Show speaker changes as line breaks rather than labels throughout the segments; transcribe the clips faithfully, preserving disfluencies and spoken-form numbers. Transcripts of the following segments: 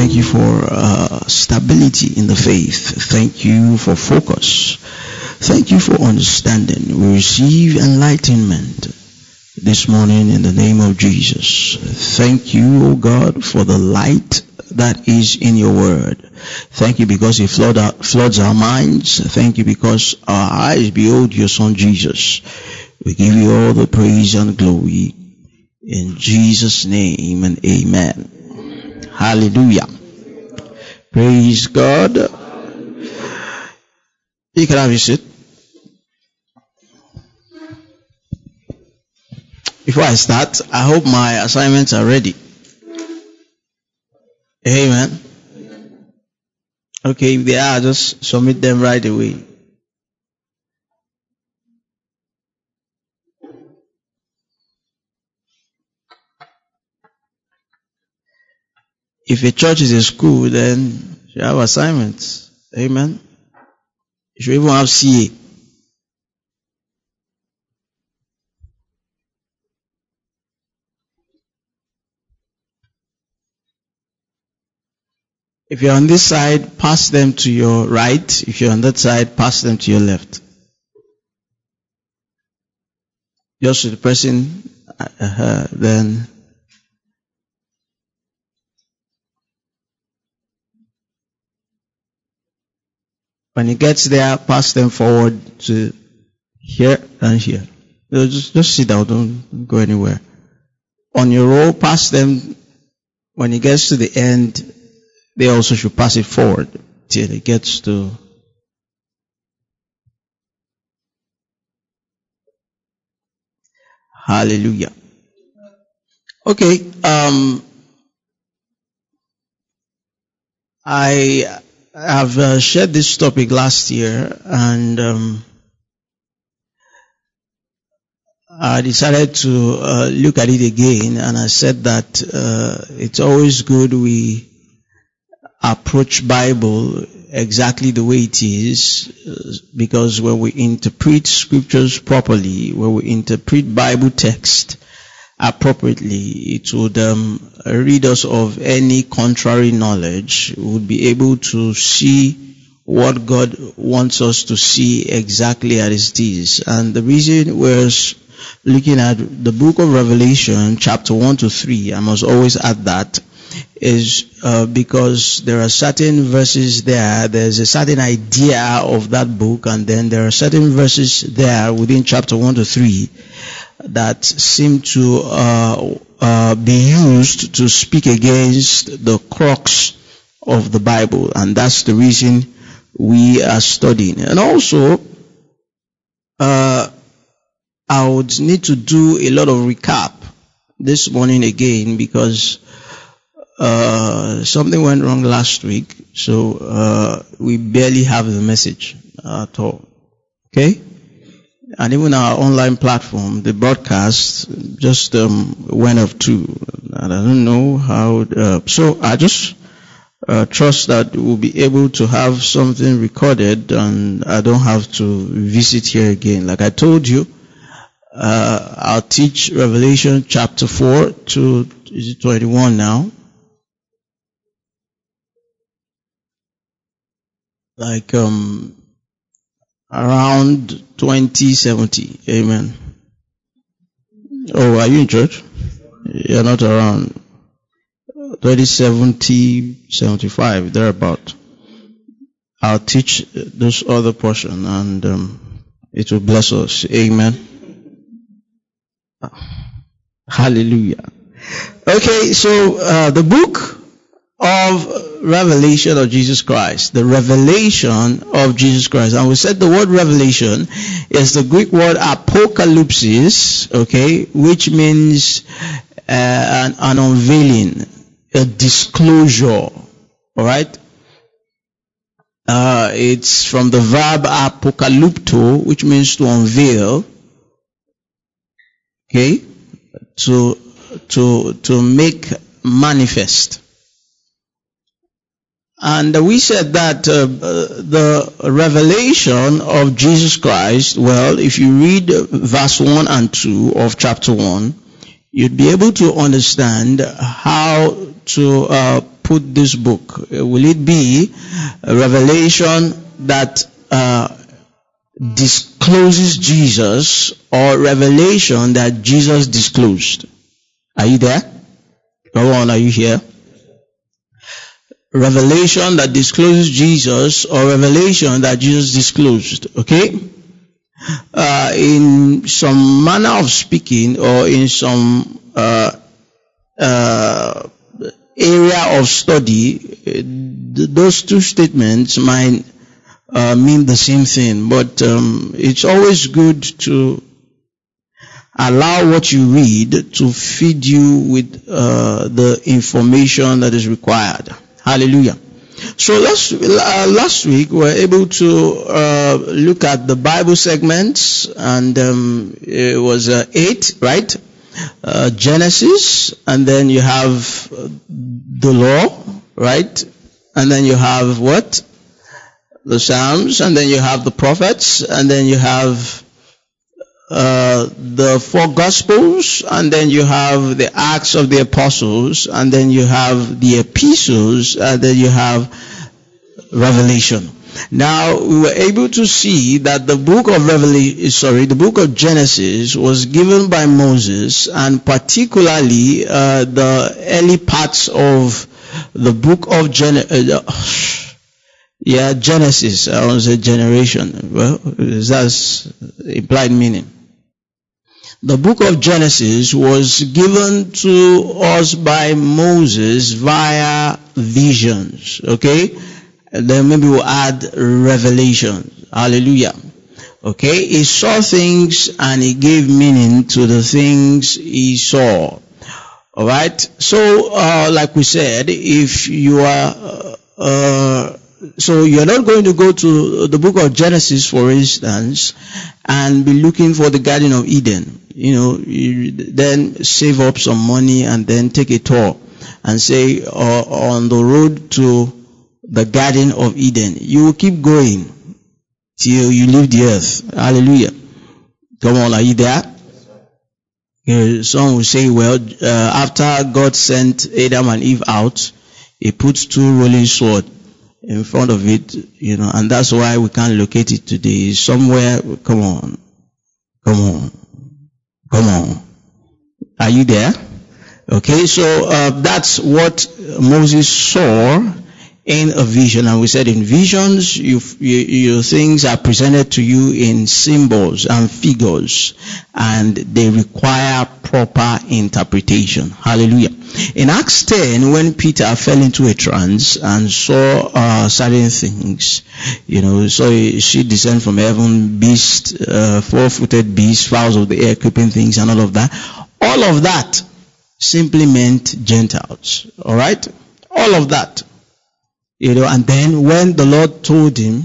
Thank you for uh, stability in the faith. Thank you for focus. Thank you for understanding. We receive enlightenment this morning in the name of Jesus. Thank you, O God, for the light that is in your word. Thank you because it flood our, floods our minds. Thank you because our eyes behold your Son Jesus. We give you all the praise and glory in Jesus' name and amen. Hallelujah. Praise God. You can have your seat. Before I start, I hope my assignments are ready. Amen. Okay, if they are, just submit them right away. If a church is a school, then you have assignments. Amen. You should even have C A. If you're on this side, pass them to your right. If you're on that side, pass them to your left. Just to the person, uh, then when it gets there, pass them forward to here and here. Just, just sit down, don't go anywhere. On your row, pass them. When it gets to the end, they also should pass it forward till it gets to hallelujah. Okay, um, I have uh, shared this topic last year, and um, I decided to uh, look at it again, and I said that uh, it's always good we approach Bible exactly the way it is, uh, because when we interpret scriptures properly, when we interpret Bible text appropriately, it would um, rid us of any contrary knowledge. We would be able to see what God wants us to see exactly as it is. And the reason we're looking at the book of Revelation, chapter one to three, I must always add that, is uh, because there are certain verses there, there's a certain idea of that book, and then there are certain verses there within chapter one to three that seem to uh, uh, be used to speak against the crux of the Bible, and that's the reason we are studying. And also, uh, I would need to do a lot of recap this morning again, because Uh, something went wrong last week, so uh, we barely have the message at all. Okay? And even our online platform, the broadcast just um, went off too. And I don't know how. Uh, so I just uh, trust that we'll be able to have something recorded, and I don't have to visit here again. Like I told you, uh, I'll teach Revelation chapter four to is it twenty-one now? Like um around twenty seventy. Amen. Oh, are you in church? You're not around. twenty seventy, seventy-five, thereabout. I'll teach this other portion, and um, it will bless us. Amen. Hallelujah. Okay, so uh, the book of Revelation of Jesus Christ, the revelation of Jesus Christ. And we said the word revelation is the Greek word apocalypsis, okay, which means uh, an, an unveiling, a disclosure, alright? Uh, it's from the verb apokalypto, which means to unveil, okay, to, to, to make manifest. And we said that uh, the revelation of Jesus Christ, well, if you read verse one and two of chapter one, you'd be able to understand how to uh, put this book? Will it be a revelation that uh, discloses Jesus, or revelation that Jesus disclosed? Are you there? Come on, are you here? Revelation that discloses Jesus, or revelation that Jesus disclosed. Okay? Uh, in some manner of speaking, or in some uh, uh, area of study, th- those two statements might uh, mean the same thing. But um, it's always good to allow what you read to feed you with uh, the information that is required. Hallelujah. So last, uh, last week we were able to uh, look at the Bible segments, and um, it was uh, eight, right? Uh, Genesis, and then you have the law, right? And then you have what? The Psalms, and then you have the prophets, and then you have uh, the four Gospels, and then you have the Acts of the Apostles, and then you have the epistles, and then you have Revelation. Now, we were able to see that the book of Revelation, sorry, the book of Genesis was given by Moses, and particularly uh, the early parts of the book of Genesis. Uh, yeah, Genesis, I want to say generation. Well, that's implied meaning. The book of Genesis was given to us by Moses via visions, okay? And then maybe we'll add revelation. Hallelujah. Okay? He saw things and he gave meaning to the things he saw. Alright? So, uh, like we said, if you are, uh, uh, so you're not going to go to the book of Genesis, for instance, and be looking for the Garden of Eden. You know, you then save up some money and then take a tour and say, uh, on the road to the Garden of Eden. You will keep going till you leave the earth. Hallelujah. Come on, are you there? You know, some will say, well, uh, after God sent Adam and Eve out, he put two rolling swords in front of it, you know, and that's why we can't locate it today. Somewhere, come on, come on, come on. Are you there? Okay, so uh, that's what Moses saw in a vision. And we said in visions, you, you, your things are presented to you in symbols and figures, and they require proper interpretation. Hallelujah. In Acts ten, when Peter fell into a trance and saw uh, certain things, you know, saw a sheet descend from heaven, beast, uh, four-footed beasts, fowls of the air, creeping things, and all of that. All of that simply meant Gentiles. All right? All of that. You know, and then when the Lord told him,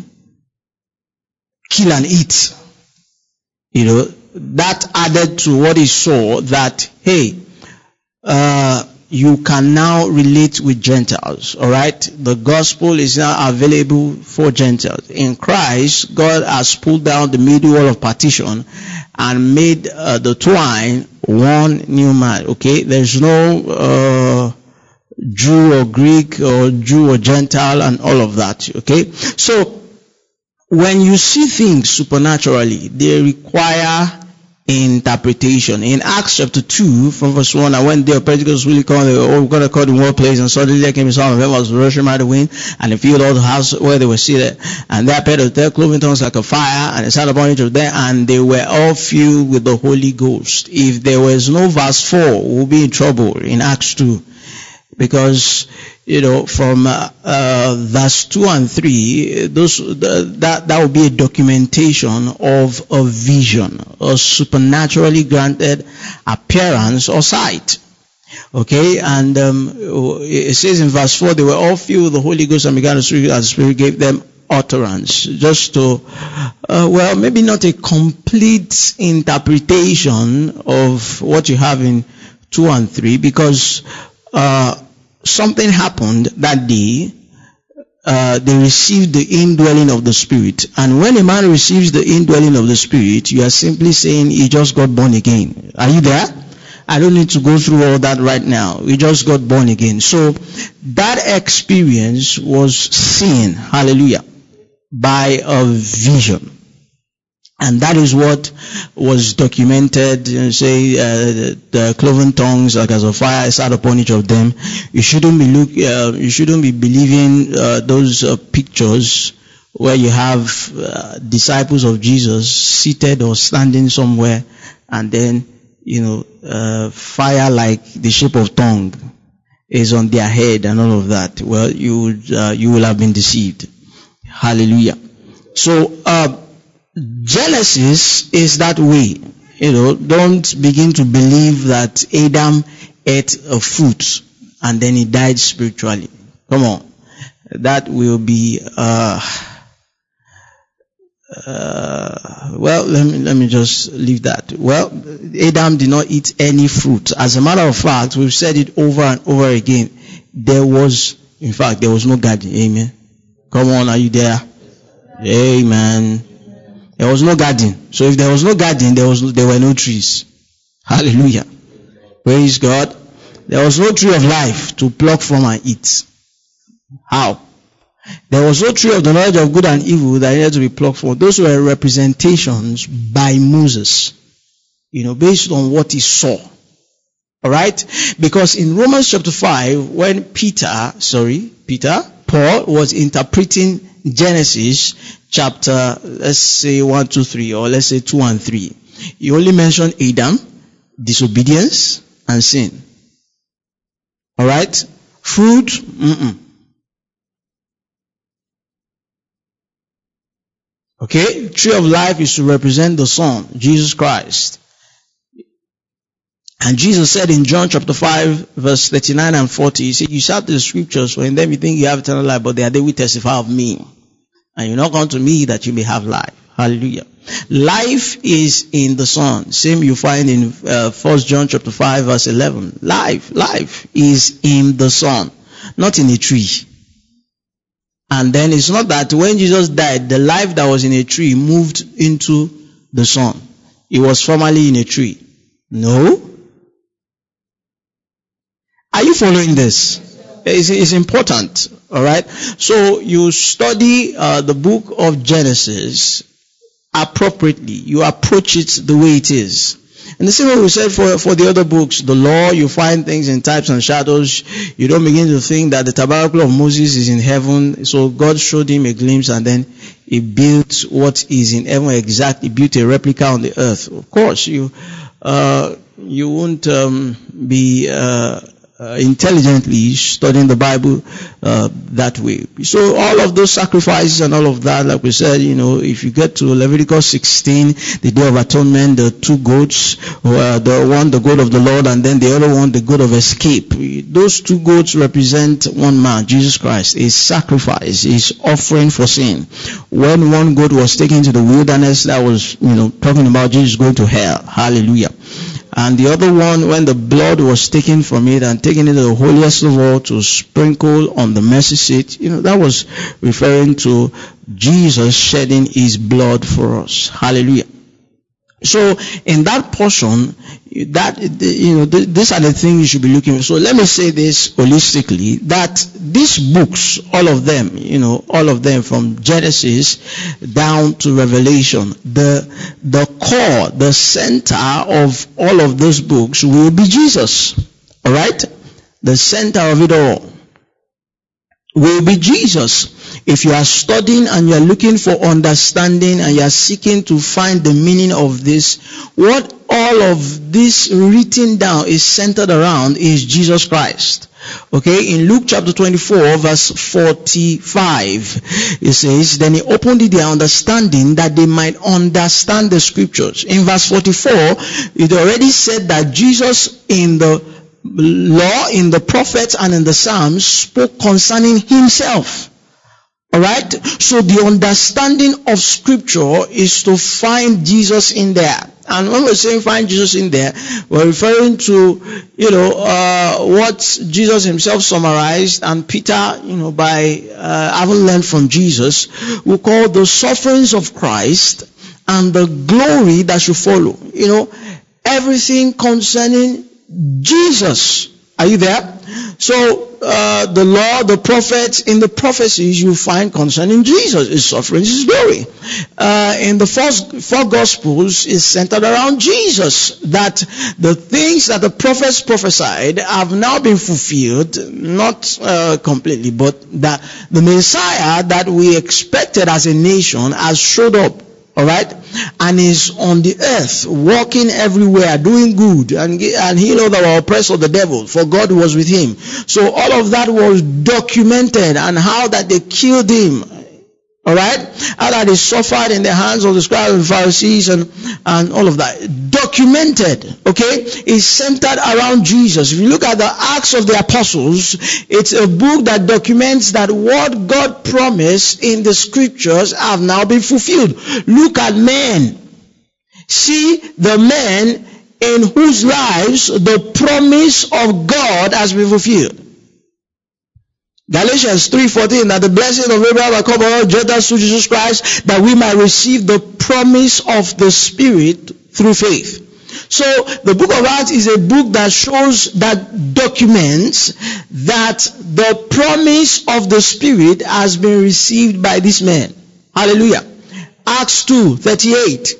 kill and eat, you know, that added to what he saw, that, hey, uh, you can now relate with Gentiles, alright? The gospel is now available for Gentiles. In Christ, God has pulled down the middle wall of partition and made uh, the twine one new man, okay? There's no uh Jew or Greek or Jew or Gentile and all of that, okay? So, when you see things supernaturally, they require interpretation. In Acts chapter two, from verse one, and when the Pentecost really come, they were all got caught in one place, and suddenly there came a sound of heaven was rushing by the wind, and they filled all the house where they were seated. And there appeared of their cloven tongues like a fire, and it sat upon each of them, and they were all filled with the Holy Ghost. If there was no verse four, we'll be in trouble in Acts two. Because, you know, from uh, uh, verse two and three, those the, that that will be a documentation of a vision, a supernaturally granted appearance or sight. Okay, and um, it says in verse four, they were all filled with the Holy Ghost and began to speak as the Spirit gave them utterance. Just to, uh, well, maybe not a complete interpretation of what you have in two and three, because uh, something happened that day. Uh, they received the indwelling of the Spirit. And when a man receives the indwelling of the Spirit, you are simply saying he just got born again. Are you there? I don't need to go through all that right now. We just got born again. So that experience was seen, hallelujah, by a vision. And that is what was documented, you know, say, uh, the cloven tongues like as a fire sat upon each of them. You shouldn't be look, uh, you shouldn't be believing uh, those uh, pictures where you have uh, disciples of Jesus seated or standing somewhere, and then, you know, uh, fire like the shape of tongue is on their head and all of that. Well, you would, uh, you will have been deceived. Hallelujah. So, uh, Genesis is that way. You know, don't begin to believe that Adam ate a fruit and then he died spiritually. Come on. That will be, uh, uh, well, let me, let me just leave that. Well, Adam did not eat any fruit. As a matter of fact, we've said it over and over again. There was, in fact, there was no garden. Amen. Come on, are you there? Amen. There was no garden. So if there was no garden, there was no, there were no trees. Hallelujah. Praise God. There was no tree of life to pluck from and eat. How? There was no tree of the knowledge of good and evil that needed to be plucked from. Those were representations by Moses, you know, based on what he saw. Alright? Because in Romans chapter five, when Peter, sorry, Peter, Paul was interpreting Genesis chapter, let's say one, two, three, or let's say two and three. He only mentioned Adam, disobedience, and sin. Alright? Fruit, mm-mm. Okay? Tree of life is to represent the Son, Jesus Christ. And Jesus said in John chapter five, verse thirty-nine and forty, he said, you shout the scriptures, for in them you think you have eternal life, but they are they which testify of me. And you not come to me that you may have life. Hallelujah. Life is in the Son. Same you find in uh, First John chapter five, verse eleven. Life, life is in the Son, not in a tree. And then it's not that when Jesus died, the life that was in a tree moved into the Son. It was formerly in a tree. No. Are you following this? It's, it's important. Alright? So you study uh, the book of Genesis appropriately. You approach it the way it is. And the same way we said for, for the other books, the law, you find things in types and shadows. You don't begin to think that the tabernacle of Moses is in heaven. So God showed him a glimpse and then he built what is in heaven exactly, built a replica on the earth. Of course, you, uh, you won't, um, be, uh, Uh, intelligently studying the Bible uh, that way. So all of those sacrifices and all of that, like we said, you know, if you get to Leviticus sixteen, the Day of Atonement, the two goats, uh, the one, the goat of the Lord, and then the other one, the goat of escape. Those two goats represent one man, Jesus Christ, a sacrifice, his offering for sin. When one goat was taken to the wilderness, that was, you know, talking about Jesus going to hell. Hallelujah. And the other one, when the blood was taken from it and taken into the holiest of all to sprinkle on the mercy seat, you know, that was referring to Jesus shedding his blood for us. Hallelujah. So in that portion, that, you know, these are the things you should be looking at. So let me say this holistically, that these books, all of them, you know, all of them from Genesis down to Revelation, the, the core, the center of all of those books will be Jesus. Alright? The center of it all will be Jesus. If you are studying and you are looking for understanding and you are seeking to find the meaning of this, what all of this written down is centered around is Jesus Christ. Okay, in Luke chapter twenty-four, verse forty-five, it says, then he opened their understanding that they might understand the scriptures. In verse forty-four, it already said that Jesus in the law, in the prophets, and in the Psalms spoke concerning himself. Alright? So the understanding of scripture is to find Jesus in there. And when we're saying find Jesus in there, we're referring to, you know, uh, what Jesus himself summarized, and Peter, you know, by uh, having learned from Jesus, we call the sufferings of Christ and the glory that should follow. You know, everything concerning Jesus. Are you there? So, uh, the law, the prophets, in the prophecies you find concerning Jesus, his suffering, his glory. Uh, in the first four gospels is centered around Jesus. That the things that the prophets prophesied have now been fulfilled, not uh, completely, but that the Messiah that we expected as a nation has showed up. Alright? And is on the earth, walking everywhere, doing good, and, and healed our oppressor, the devil, for God was with him. So all of that was documented, and how that they killed him. Alright? How that he suffered in the hands of the scribes and Pharisees, and, and all of that. Documented, okay? Is centered around Jesus. If you look at the Acts of the Apostles, it's a book that documents that what God promised in the scriptures have now been fulfilled. Look at men. See the men in whose lives the promise of God has been fulfilled. Galatians three fourteen, that the blessing of Abraham will come on Gentiles through Jesus Christ, that we might receive the promise of the Spirit through faith. So the book of Acts is a book that shows, that documents that the promise of the Spirit has been received by this man. Hallelujah. Acts two thirty-eight.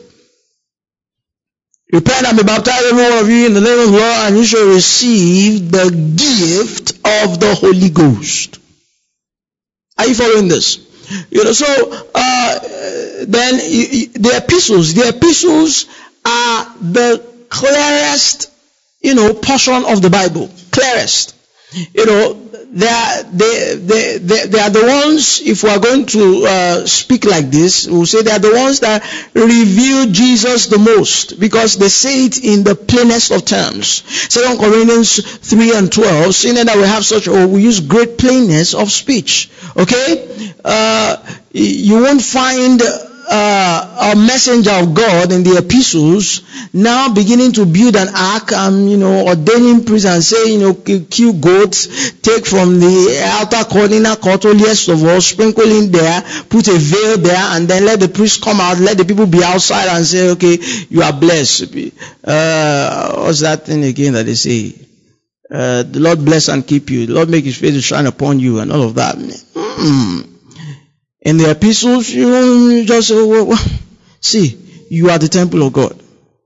Repent and be baptized, every one of you, in the name of the Lord, and you shall receive the gift of the Holy Ghost. Are you following this? You know, so uh, then the epistles, the epistles are the clearest, you know, portion of the Bible. Clearest. You know, they are, they, they, they, they are the ones, if we are going to uh, speak like this, we'll say they are the ones that reveal Jesus the most, because they say it in the plainest of terms. Second Corinthians three and twelve, seeing that we have such, or we use great plainness of speech. Okay? Uh, you won't find Uh, a messenger of God in the epistles now beginning to build an ark and, you know, ordaining priests and say, you know, kill goats, take from the outer court, inner court, holiest of all, sprinkle in there, put a veil there, and then let the priest come out, let the people be outside and say, okay, you are blessed. Uh, what's that thing again that they say? Uh, the Lord bless and keep you. The Lord make his face to shine upon you, and all of that. Mm-mm. In the epistles, you just say, well, well, see, you are the temple of God.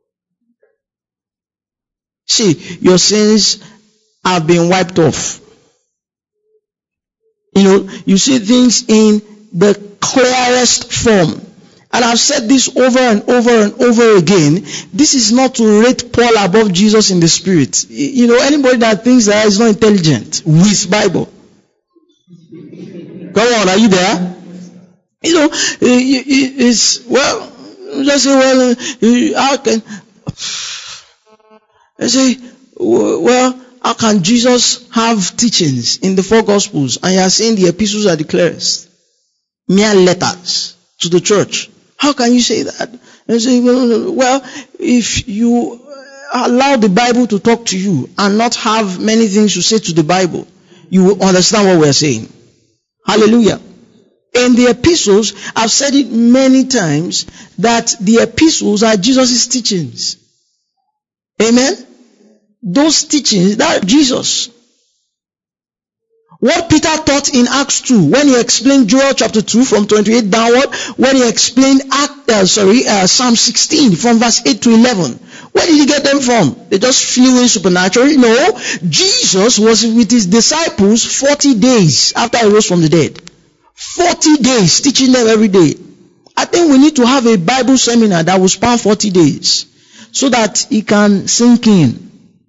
See, your sins have been wiped off. You know, you see things in the clearest form. And I've said this over and over and over again. This is not to rate Paul above Jesus in the spirit. You know, anybody that thinks that is not intelligent with Bible. Come on, are you there? You know, it's, well, just say, well, how can, I say, well, how can Jesus have teachings in the four Gospels and you are saying the epistles are the clearest? Mere letters to the church. How can you say that? And say, well, well, if you allow the Bible to talk to you and not have many things to say to the Bible, you will understand what we are saying. Hallelujah. In the epistles, I've said it many times that the epistles are Jesus' teachings. Amen? Those teachings, that are Jesus. What Peter taught in Acts two, when he explained Joel chapter two from twenty-eight downward, when he explained Act, uh, sorry, uh, Psalm sixteen from verse eight to eleven, where did he get them from? They just flew in supernaturally? No. Jesus was with his disciples forty days after he rose from the dead. forty days teaching them every day. I think we need to have a Bible seminar that will span forty days so that it can sink in.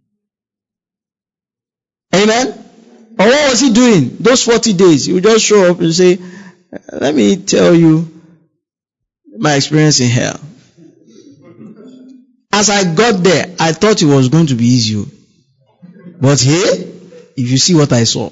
Amen? Or what was he doing those forty days? He would just show up and say, let me tell you my experience in hell. As I got there, I thought it was going to be easy. But here, if you see what I saw,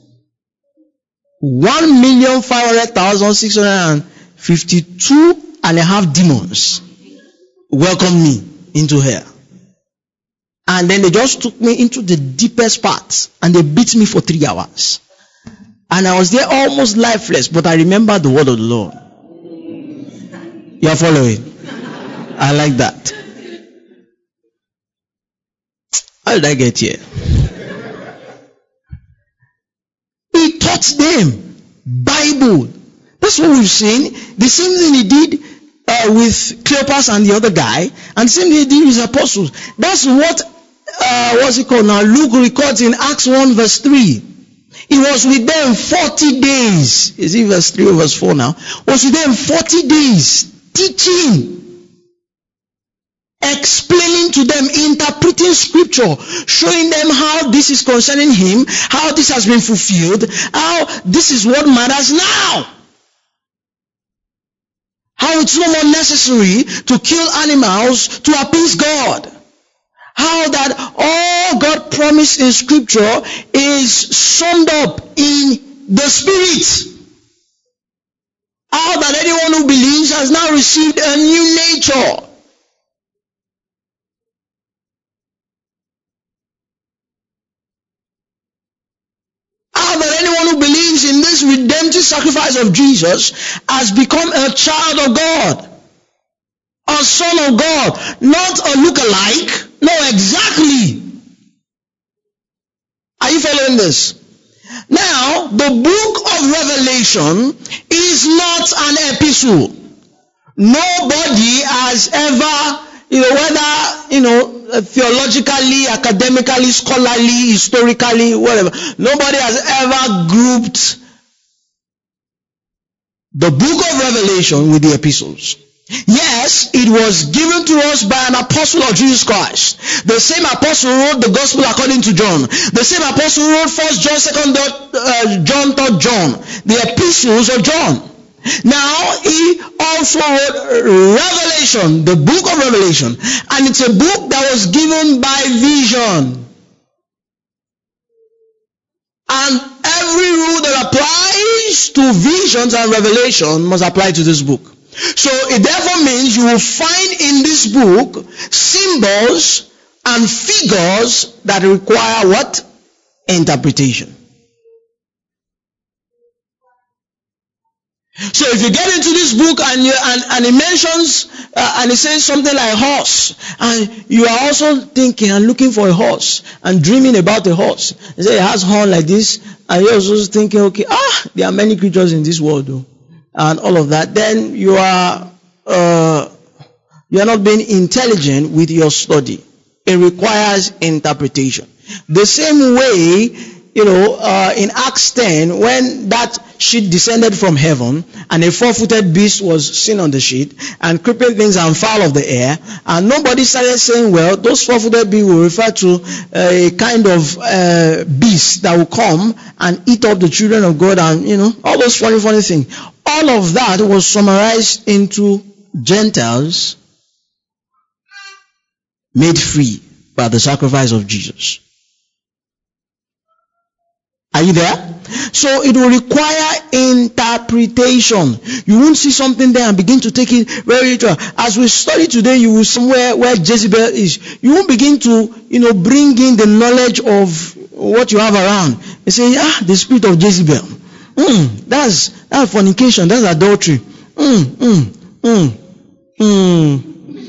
One million five hundred thousand six hundred fifty-two and a half demons welcomed me into hell. And then they just took me into the deepest parts and they beat me for three hours. And I was there almost lifeless, but I remember the word of the Lord. You are following? I like that. How did I get here? He taught them Bible. That's what we've seen. The same thing he did uh, with Cleopas and the other guy, and the same thing he did with his apostles. That's what uh, what's it called now? Luke records in Acts one verse three. He was with them forty days. Is it verse three or verse four now? Was with them forty days, teaching, explaining to them, interpreting scripture, showing them how this is concerning him, how this has been fulfilled, how this is what matters now. How it's no more necessary to kill animals to appease God. How that all God promised in scripture is summed up in the Spirit. How that anyone who believes has now received a new nature. How that anyone who believes in this redemptive sacrifice of Jesus has become a child of God. A son of God. Not a look-alike. No, exactly. Are you following this? Now, the book of Revelation is not an epistle. Nobody has ever, you know, whether, you know, theologically, academically, scholarly, historically, whatever, nobody has ever grouped the book of Revelation with the epistles. Yes, it was given to us by an apostle of Jesus Christ. The same apostle wrote the gospel according to John. The same apostle wrote First John, Second uh, John, Third John, the epistles of John. Now, he also wrote Revelation, the book of Revelation, and it's a book that was given by vision. And every rule that applies to visions and revelation must apply to this book. So it therefore means you will find in this book symbols and figures that require what? Interpretation. So if you get into this book and you, and, and it mentions uh, and it says something like horse, and you are also thinking and looking for a horse and dreaming about a horse, you say it has horn like this, and you're also thinking, okay, ah, there are many creatures in this world though, and all of that, then you are uh, you are not being intelligent with your study. It requires interpretation. The same way, you know, uh, in Acts ten, when that sheet descended from heaven, and a four-footed beast was seen on the sheet, and creeping things and fowl of the air, and nobody started saying, well, those four-footed beasts will refer to a kind of uh, beast that will come and eat up the children of God, and, you know, all those funny, funny things. All of that was summarized into Gentiles made free by the sacrifice of Jesus. Are you there? So it will require interpretation. You won't see something there and begin to take it very literal. As we study today, you will somewhere where Jezebel is. You won't begin to, you know, bring in the knowledge of what you have around. You say, ah, the spirit of Jezebel. Mm, that's that's fornication. That's adultery. Mm, mm, mm, mm.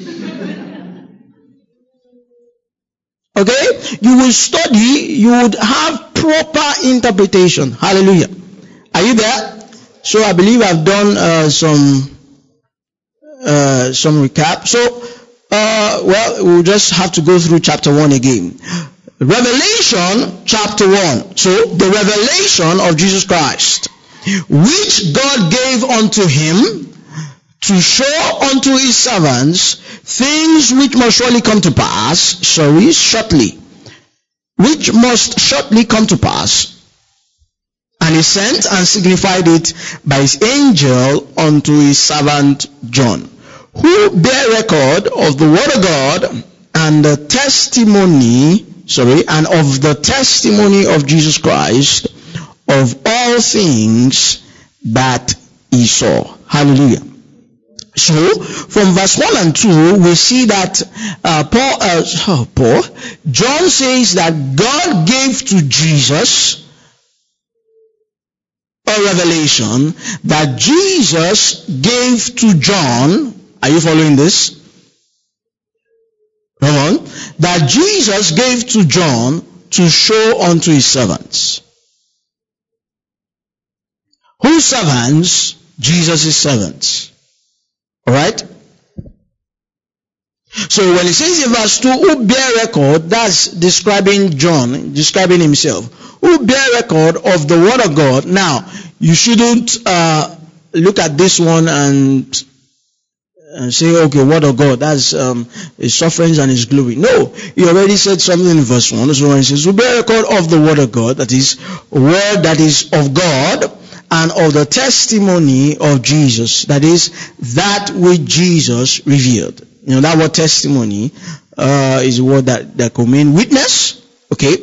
Okay? You will study, you would have proper interpretation. Hallelujah. Are you there? So I believe I've done uh, some uh, some recap. So, uh, well, we'll just have to go through chapter one again. Revelation chapter one. So, the revelation of Jesus Christ, which God gave unto him to show unto his servants things which must surely come to pass, sorry, shortly, which must shortly come to pass. And he sent and signified it by his angel unto his servant John, who bear record of the word of God and the testimony, sorry, and of the testimony of Jesus Christ, of all things that he saw. Hallelujah. So, from verse one and two, we see that uh, Paul, uh, oh, Paul, John says that God gave to Jesus a revelation that Jesus gave to John. Are you following this? Come on. that Jesus gave to John to show unto his servants. Whose servants? Jesus' servants. Alright? So when it says in verse two, who bear record, that's describing John, describing himself. Who bear record of the word of God. Now, you shouldn't uh, look at this one and, and say, okay, word of God, that's um, his sufferings and his glory. No, he already said something in verse one. So when he says, who bear record of the word of God, that is, word that is of God, and of the testimony of Jesus, that is, that which Jesus revealed. You know, that word testimony uh, is a word that, that could mean witness, okay,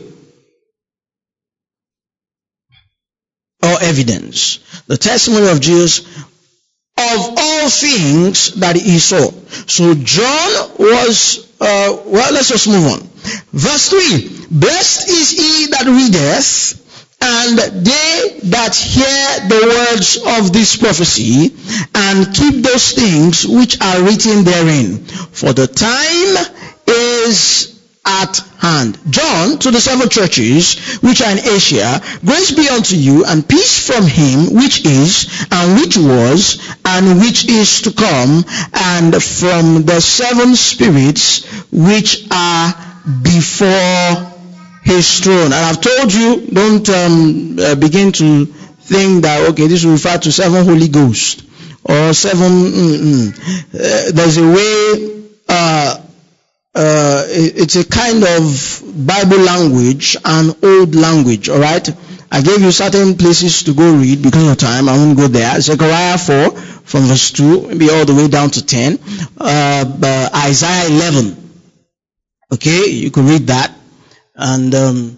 or evidence. The testimony of Jesus of all things that he saw. So John was, uh, well, let's just move on. Verse three, blessed is he that readeth, and they that hear the words of this prophecy, and keep those things which are written therein. For the time is at hand. John, to the seven churches which are in Asia, grace be unto you, and peace from him which is, and which was, and which is to come, and from the seven spirits which are before his throne. And I've told you, don't um, uh, begin to think that, okay, this will refer to seven Holy Ghost, or seven, mm, mm. Uh, there's a way, uh, uh, it's a kind of Bible language and old language, alright? I gave you certain places to go read because of time. I won't go there. Zechariah four from verse two, maybe all the way down to ten. Uh, Isaiah eleven. Okay, you can read that. And um,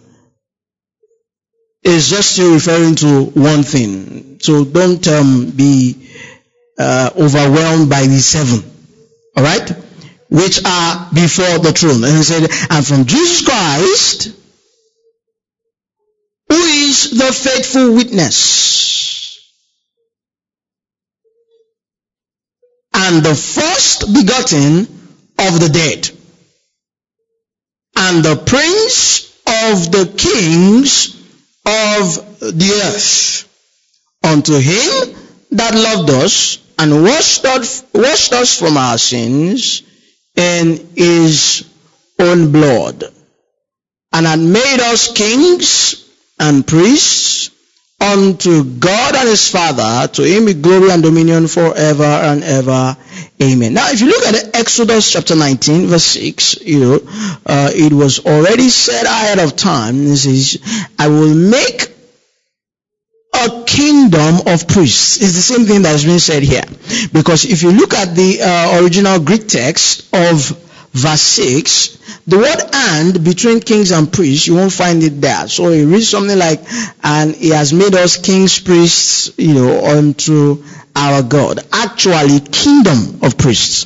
it's just still referring to one thing. So don't um, be uh, overwhelmed by the seven. Alright? Which are before the throne. And he said, and from Jesus Christ, who is the faithful witness, and the first begotten of the dead, and the prince of the kings of the earth, unto him that loved us and washed us, washed us from our sins in his own blood, and had made us kings and priests unto God and his Father. To him be glory and dominion forever and ever. Amen. Now, if you look at Exodus chapter nineteen, verse six, you know, uh, it was already said ahead of time. This is, I will make a kingdom of priests. It's the same thing that has been said here. Because if you look at the uh, original Greek text of verse six, the word and between kings and priests, you won't find it there. So it reads something like, and he has made us kings, priests, you know, unto our God. Actually, kingdom of priests.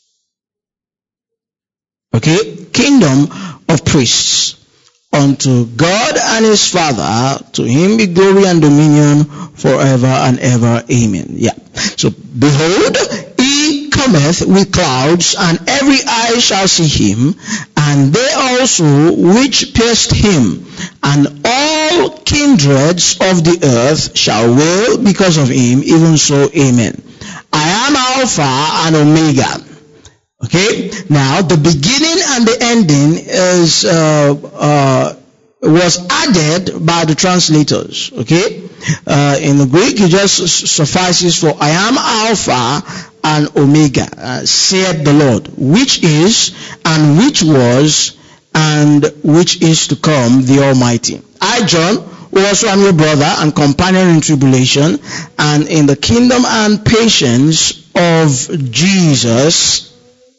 Okay? Kingdom of priests. Unto God and his Father, to him be glory and dominion forever and ever. Amen. Yeah. So, behold, he cometh with clouds, and every eye shall see him, and they also which pierced him, and all kindreds of the earth shall wail because of him. Even so, amen. I am Alpha and Omega. Okay, now the beginning and the ending is uh, uh, was added by the translators. Okay, uh, in the Greek it just suffices for I am Alpha and Omega, uh, said the Lord, which is and which was and which is to come, the Almighty. I, John, who also am your brother and companion in tribulation and in the kingdom and patience of Jesus.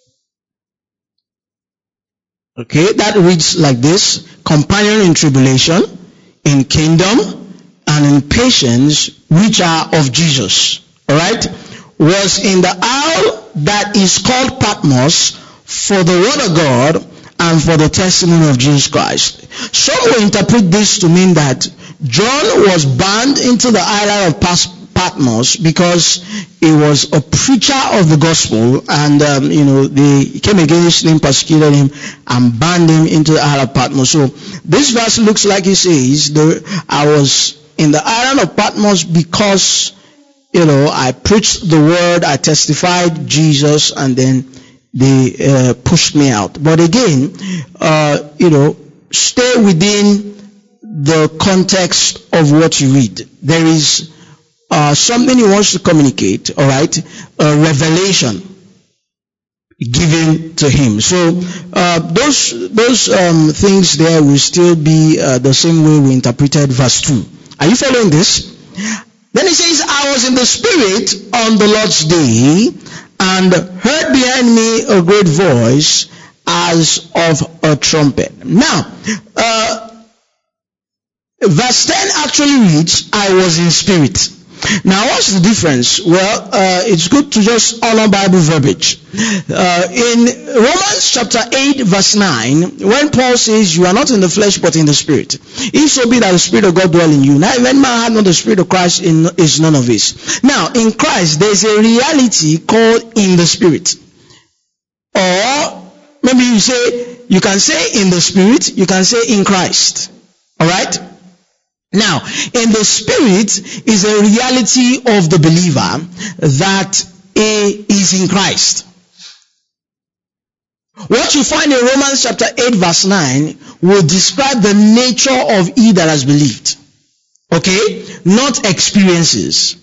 Okay, that reads like this: companion in tribulation, in kingdom, and in patience, which are of Jesus. Alright? Was in the isle that is called Patmos for the word of God and for the testimony of Jesus Christ. Some will interpret this to mean that John was bound into the island of Patmos because he was a preacher of the gospel, and um, you know they came against him, persecuted him, and banned him into the island of Patmos. So this verse looks like it says, the, I was in the island of Patmos because, you know, I preached the word, I testified Jesus, and then they uh, pushed me out. But again, uh, you know, stay within the context of what you read. There is uh, something he wants to communicate, all right? A revelation given to him. So uh, those those um, things there will still be uh, the same way we interpreted verse two. Are you following this? Then he says, I was in the Spirit on the Lord's day, and heard behind me a great voice as of a trumpet. Now, uh, verse ten actually reads, I was in spirit. Now, what's the difference? Well, uh, it's good to just honor Bible verbiage. Uh, in Romans chapter eight, verse nine, when Paul says, you are not in the flesh, but in the Spirit. If so be that the Spirit of God dwell in you. Now, when man had not the Spirit of Christ, in, is none of his. Now, in Christ, there's a reality called in the Spirit. Or, maybe you say, you can say in the Spirit, you can say in Christ. Alright? Now, in the Spirit is a reality of the believer that he is in Christ. What you find in Romans chapter eight verse nine will describe the nature of he that has believed. Okay? Not experiences.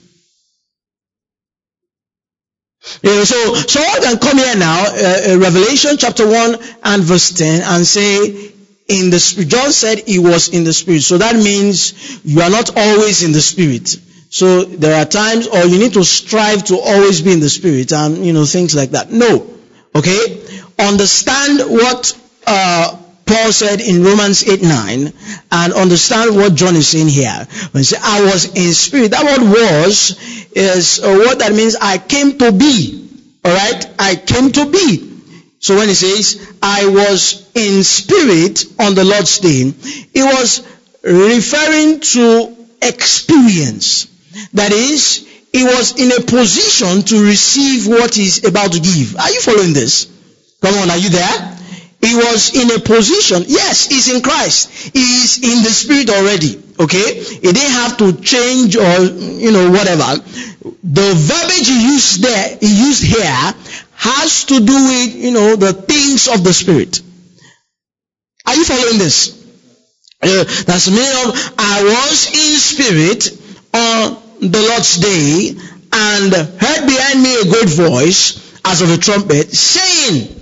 Yeah, so someone can come here now, uh, Revelation chapter one and verse ten, and say, in the Spirit. John said he was in the Spirit. So that means you are not always in the Spirit. So there are times, or you need to strive to always be in the Spirit, and, you know, things like that. No. Okay? Understand what uh, Paul said in Romans eight nine, and understand what John is saying here. When he said, I was in spirit, that word was is a word that means I came to be. Alright? I came to be. So when he says, I was in spirit on the Lord's day, he was referring to experience. That is, he was in a position to receive what he's about to give. Are you following this? Come on, are you there? He was in a position, yes, he's in Christ. He is in the Spirit already, okay? He didn't have to change or, you know, whatever. The verbiage he used there, he used here, has to do with, you know, the things of the Spirit. Are you following this? Uh, that's the meaning of, I was in spirit on the Lord's day, and heard behind me a great voice, as of a trumpet, saying,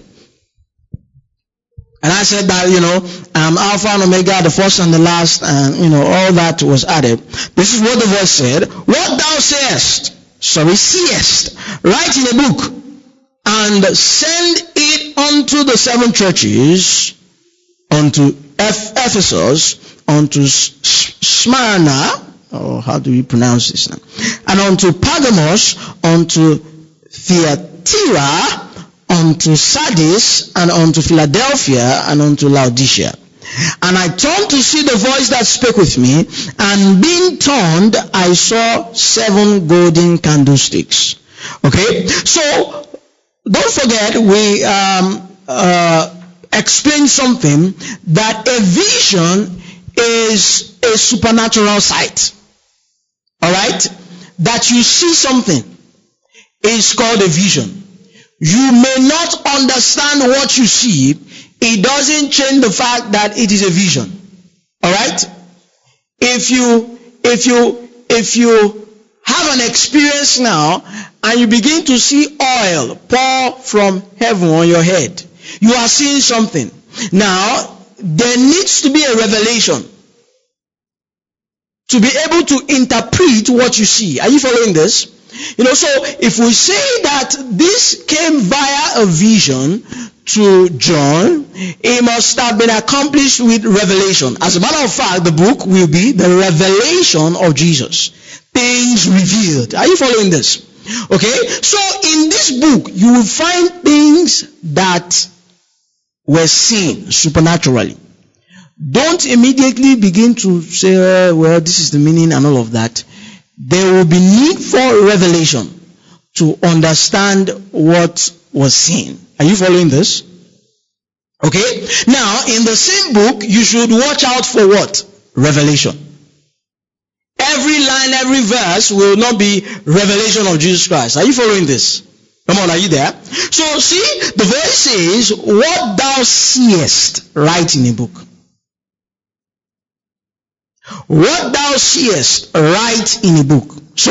and I said that, you know, um, Alpha and Omega, the first and the last, and, you know, all that was added. This is what the voice said. What thou sayest, sorry, seest, write in a book, and send it unto the seven churches, unto Eph- Ephesus, unto Smyrna, or how do we pronounce this now? And unto Pergamos, unto Thyatira, unto Sardis, and unto Philadelphia, and unto Laodicea. And I turned to see the voice that spake with me, and being turned, I saw seven golden candlesticks. Okay? So, don't forget, we um, uh, explained something, that a vision is a supernatural sight. Alright? That you see something is called a vision. You may not understand what you see. It doesn't change the fact that it is a vision. Alright? If you, if you, if you have an experience now, and you begin to see oil pour from heaven on your head, you are seeing something. Now, there needs to be a revelation to be able to interpret what you see. Are you following this? You know, so if we say that this came via a vision to John, it must have been accomplished with revelation. As a matter of fact, the book will be the revelation of Jesus. Things revealed. Are you following this? Okay? So in this book, you will find things that were seen supernaturally. Don't immediately begin to say, well, this is the meaning and all of that. There will be need for for revelation to understand what was seen. Are you following this? Okay? Now, in the same book, you should watch out for what? Revelation. Every line, every verse will not be revelation of Jesus Christ. Are you following this? Come on, are you there? So, see, the verse says, what thou seest, write in a book. What thou seest, write in a book. So,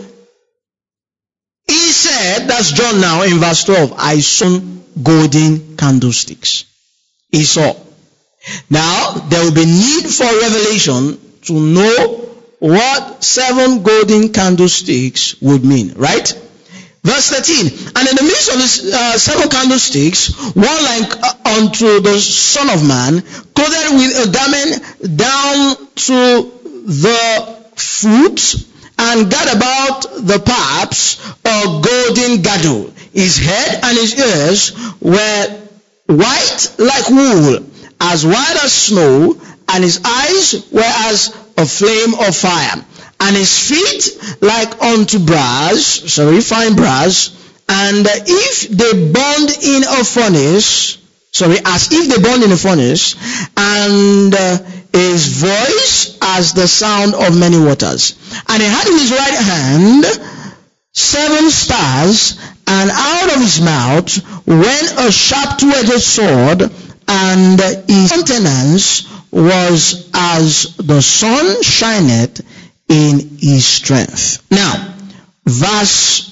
he said, that's John now in verse twelve, I saw golden candlesticks. He saw. Now, there will be need for revelation to know what seven golden candlesticks would mean, right? Verse thirteen, and in the midst of these uh, seven candlesticks, one like uh, unto the Son of Man, clothed with a garment down to the foot, and got about the paps a golden girdle. His head and his ears were white like wool, as white as snow, and his eyes were as a flame of fire, and his feet like unto brass, sorry, fine brass, and if they burned in a furnace, sorry, as if they burned in a furnace, and uh, his voice as the sound of many waters. And he had in his right hand seven stars, and out of his mouth went a sharp two-edged sword, and his countenance was as the sun shineth in his strength. Now, verse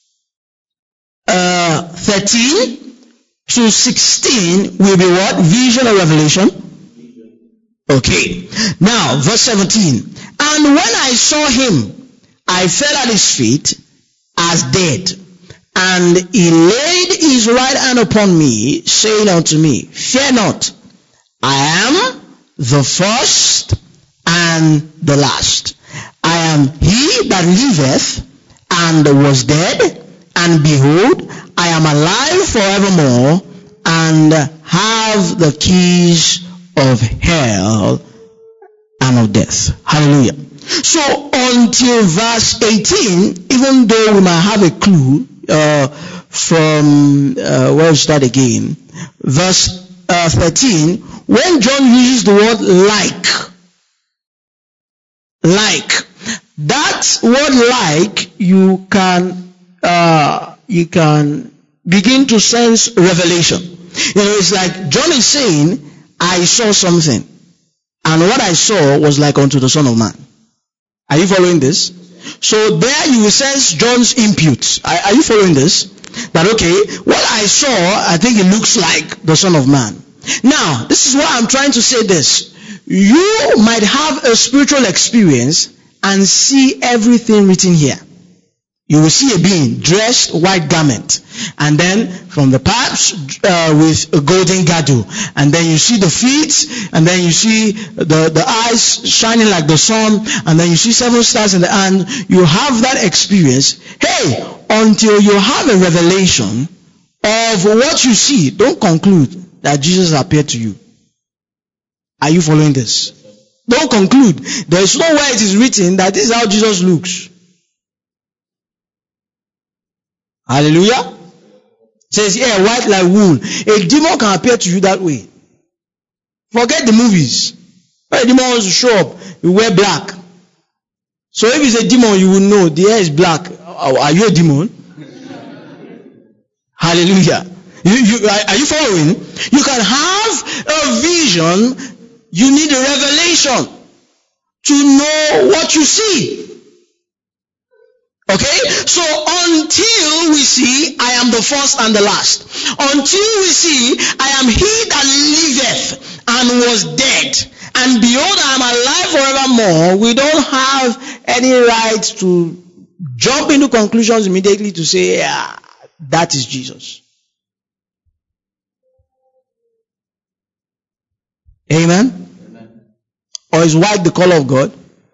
uh, thirteen to sixteen will be what? Vision or revelation? Okay. Now, verse seventeen. And when I saw him, I fell at his feet as dead. And he laid his right hand upon me, saying unto me, fear not, I am the first and the last. I am he that liveth and was dead, and behold, I am alive forevermore, and have the keys of hell and of death. Hallelujah. So until verse eighteen, even though we might have a clue uh, from, uh, where is that again? Verse uh, thirteen, when John uses the word like, like, that word like, you can, uh, you can begin to sense revelation. You know, it's like John is saying, I saw something, and what I saw was like unto the Son of Man. Are you following this? So there you will sense John's input. Are, are you following this? That okay, what I saw, I think it looks like the Son of Man. Now, this is why I'm trying to say this. You might have a spiritual experience and see everything written here. You will see a being dressed white garment, and then from the paps uh, with a golden girdle, and then you see the feet, and then you see the, the eyes shining like the sun, and then you see seven stars in the hand. You have that experience. Hey, until you have a revelation of what you see, don't conclude that Jesus appeared to you. Are you following this? Don't conclude. There is nowhere it is written that this is how Jesus looks. Hallelujah. It says here, yeah, white like wool. A demon can appear to you that way. Forget the movies. When a demon wants to show up, you wear black. So if it's a demon, you will know the hair is black. Are you a demon? Hallelujah. You, you, are you following? You can have a vision. You need a revelation to know what you see. Okay? So until we see, I am the first and the last. Until we see, I am he that liveth and was dead. And behold, I am alive forevermore. We don't have any right to jump into conclusions immediately to say, yeah, that is Jesus. Amen? Amen. Or is white the color of God?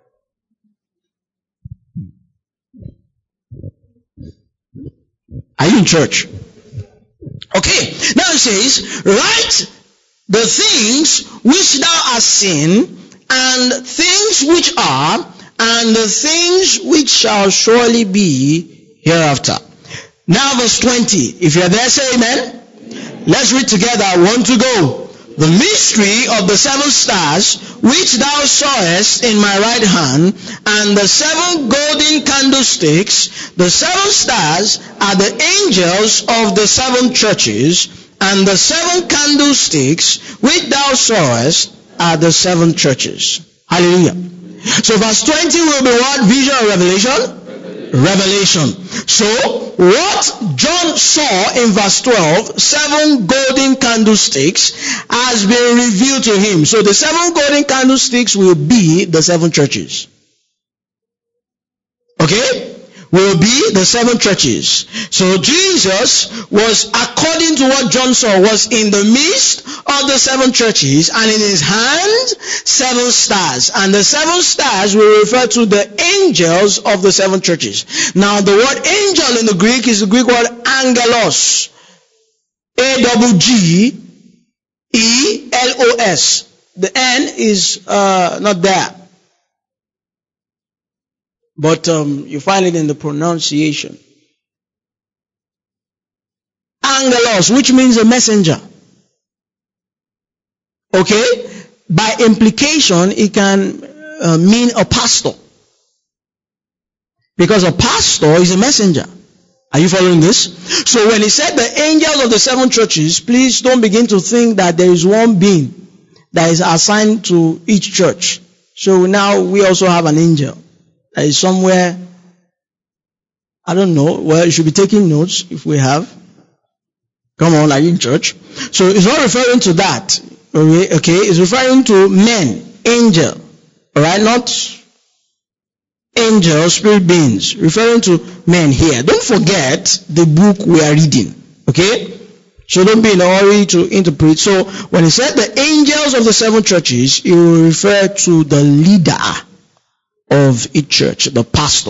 Are you in church? Okay. Now it says, write the things which thou hast seen, and things which are, and the things which shall surely be hereafter. Now verse twenty. If you're there, say amen. Let's read together. One to go. The mystery of the seven stars which thou sawest in my right hand, and the seven golden candlesticks. The seven stars are the angels of the seven churches, and the seven candlesticks which thou sawest are the seven churches. Hallelujah. So verse twenty will be what? Vision or revelation? Revelation. So, what John saw in verse twelve, seven golden candlesticks, has been revealed to him. So, the seven golden candlesticks will be the seven churches. Okay? Will be the seven churches. So, Jesus was, according to what John saw, was in the midst of the seven churches, and in his hand, seven stars. And the seven stars will refer to the angels of the seven churches. Now, the word angel in the Greek is the Greek word angelos. A W G E L O S. The N is uh, not there. But um, you find it in the pronunciation. Angelos, which means a messenger. Okay? By implication, it can uh, mean a pastor. Because a pastor is a messenger. Are you following this? So when he said the angels of the seven churches, please don't begin to think that there is one being that is assigned to each church. So now we also have an angel that is somewhere, I don't know, well, you should be taking notes if we have. Come on, are you in church? So it's not referring to that. Okay, it's referring to men, angel. Alright, not angel, spirit beings. Referring to men here. Don't forget the book we are reading. Okay? So don't be in a hurry to interpret. So when he said the angels of the seven churches, he will refer to the leader of each church, the pastor.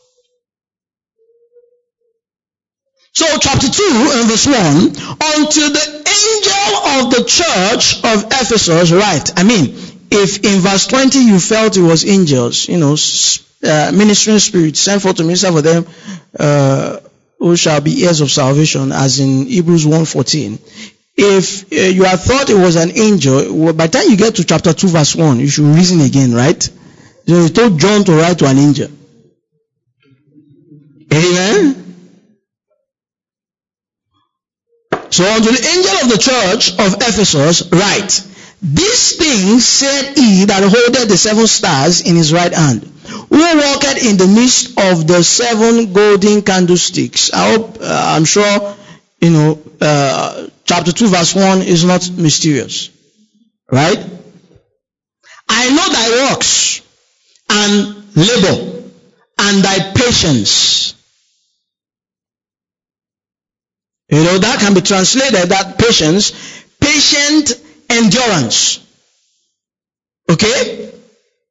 So chapter two and verse one, unto the angel of the church of Ephesus write. I mean, if in verse twenty you felt it was angels, you know, uh, ministering spirits sent forth to minister for them, uh, who shall be heirs of salvation, as in Hebrews one fourteen. If uh, you had thought it was an angel, well, by the time you get to chapter two verse one, you should reason again, right? So he told John to write to an angel. Amen? So unto the angel of the church of Ephesus write, these things said he that holdeth the seven stars in his right hand, who walketh in the midst of the seven golden candlesticks. I hope, uh, I'm sure, you know, uh, chapter two verse one is not mysterious. Right? I know thy works, and labor, and thy patience. You know, that can be translated, that patience, patient endurance. Okay?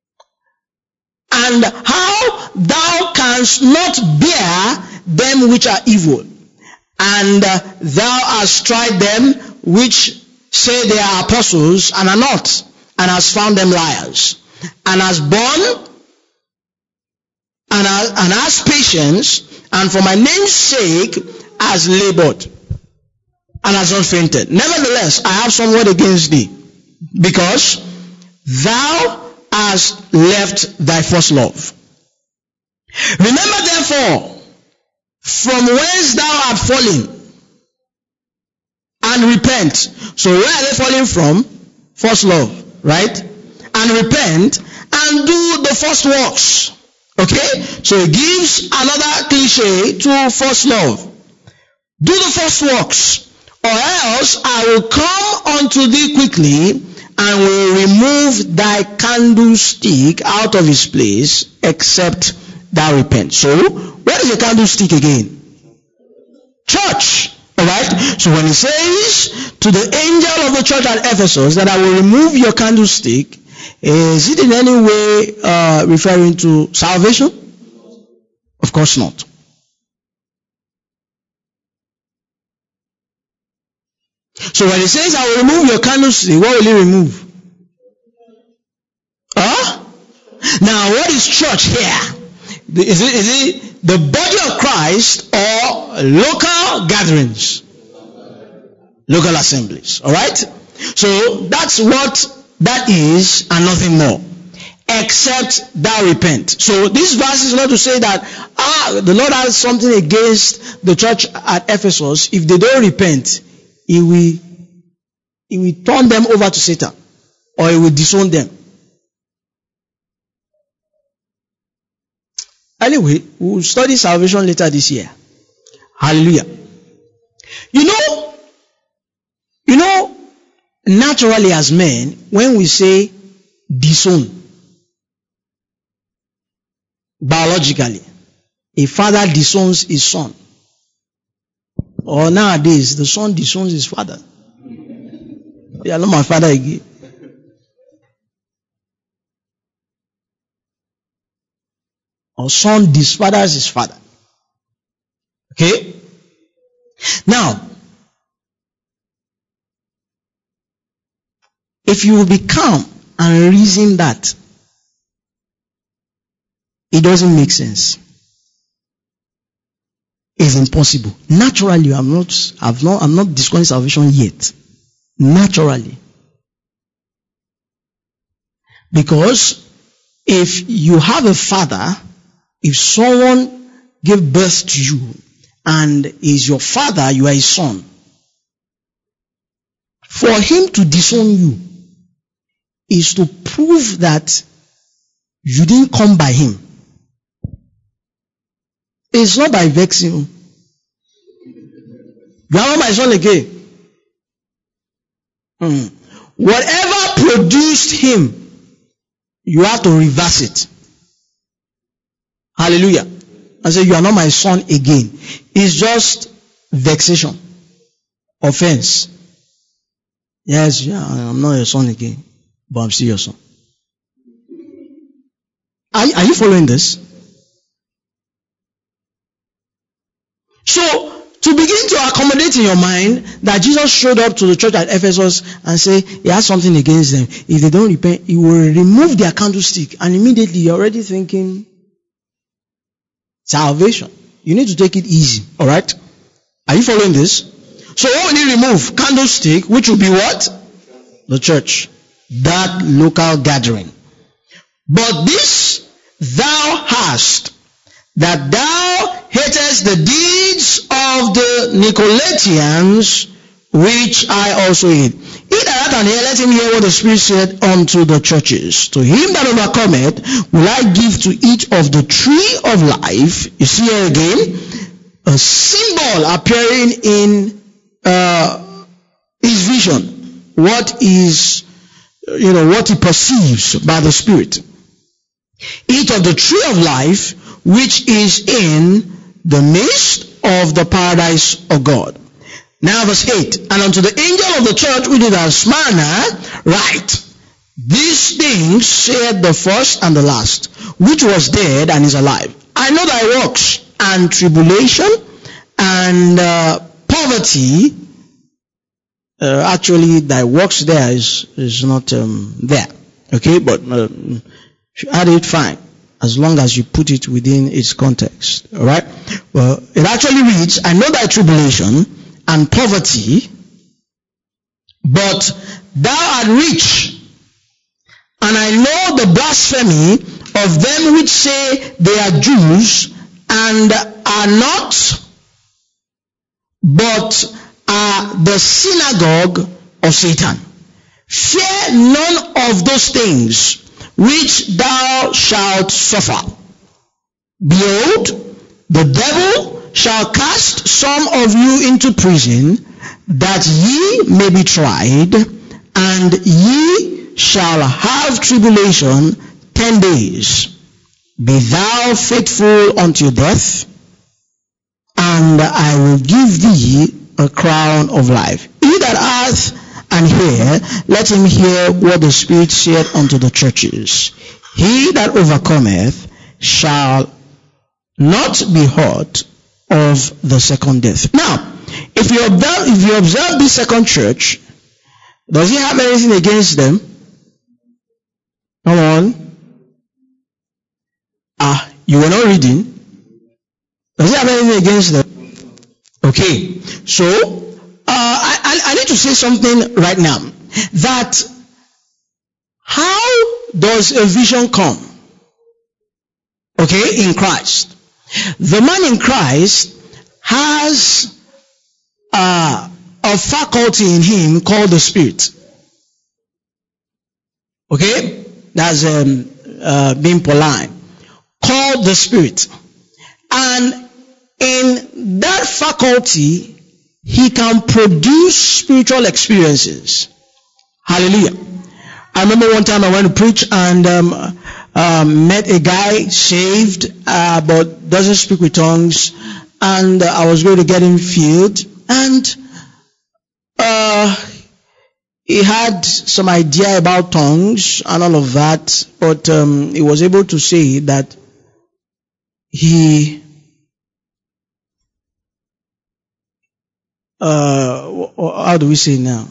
And how thou canst not bear them which are evil, and uh, thou hast tried them which say they are apostles and are not, and hast found them liars, and hast borne and has, and has patience, and for my name's sake has labored, and has not fainted. Nevertheless, I have somewhat against thee, because thou hast left thy first love. Remember therefore, from whence thou art fallen, and repent. So where are they falling from? First love, right? And repent, and do the first works. Okay? So it gives another cliche to first love. Do the first works, or else I will come unto thee quickly, and will remove thy candlestick out of his place, except thou repent. So, where is the candlestick again? Church. Alright? So when he says to the angel of the church at Ephesus that I will remove your candlestick, is it in any way uh, referring to salvation? Of course not. So when he says I will remove your candlestick, what will he remove? Huh? Now what is is church here? Is it, is it the body of Christ or local gatherings? Local assemblies. Alright? So that's what that is and nothing more. Except thou repent. So this verse is not to say that ah the Lord has something against the church at Ephesus. If they don't repent, he will he will turn them over to Satan, or he will disown them. Anyway, we'll study salvation later this year. Hallelujah. You know, you know, naturally as men, when we say disown, biologically, a father disowns his son. Or nowadays, the son disowns his father. You are not my father again. Or son disfathers his father. Okay? Now, if you will be calm and reason that, it doesn't make sense. It's impossible. Naturally, I'm not, I've not, I'm not discussing salvation yet. Naturally. Because if you have a father, if someone gave birth to you and is your father, you are his son, for him to disown you is to prove that you didn't come by him. It's not by vexing you. You are not my son again. Hmm. Whatever produced him, you have to reverse it. Hallelujah. I say, you are not my son again. It's just vexation. Offense. Yes, yeah, I'm not your son again, but I'm still your son. Are, are you following this? So, to begin to accommodate in your mind that Jesus showed up to the church at Ephesus and say he has something against them. If they don't repent, he will remove their candlestick, and immediately you're already thinking salvation. You need to take it easy. Alright? Are you following this? So what will he remove? Candlestick, which will be what? The church. That local gathering. But this thou hast, that thou hatest the deeds of the Nicolaitans, which I also hate. He that hath an ear, let him hear what the Spirit said unto the churches. To him that overcometh will I give to eat of the tree of life. You see here again, a symbol appearing in uh, his vision. What is, you know, what he perceives by the Spirit. Eat of the tree of life, which is in the midst of the paradise of God. Now verse eight. And unto the angel of the church which is at Smyrna write, these things said the first and the last, which was dead and is alive. I know thy works, and tribulation, and uh, poverty. Uh, actually, thy works there is, is not um, there. Okay, but um, if you add it, fine. As long as you put it within its context. Alright? Well, it actually reads, I know thy tribulation and poverty, but thou art rich. And I know the blasphemy of them which say they are Jews and are not, but are the synagogue of Satan. Fear none of those things which thou shalt suffer. Behold, the devil shall cast some of you into prison, that ye may be tried, and ye shall have tribulation ten days. Be thou faithful unto death, and I will give thee a crown of life. He that hath and hear, let him hear what the Spirit saith unto the churches. He that overcometh shall not be hurt of the second death. Now, if you observe, if you observe this second church, does he have anything against them? Come on. You were not reading. Does it have anything against them? Okay. So, uh, I, I, I need to say something right now. That how does a vision come? Okay, in Christ. The man in Christ has uh, a faculty in him called the Spirit. Okay? That's um, uh, being polite. Called the Spirit. And in that faculty, he can produce spiritual experiences. Hallelujah. I remember one time I went to preach and um, um, met a guy saved uh, but doesn't speak with tongues, and uh, I was going to get him filled, and uh, he had some idea about tongues and all of that, but um, he was able to say that he uh, how do we say now?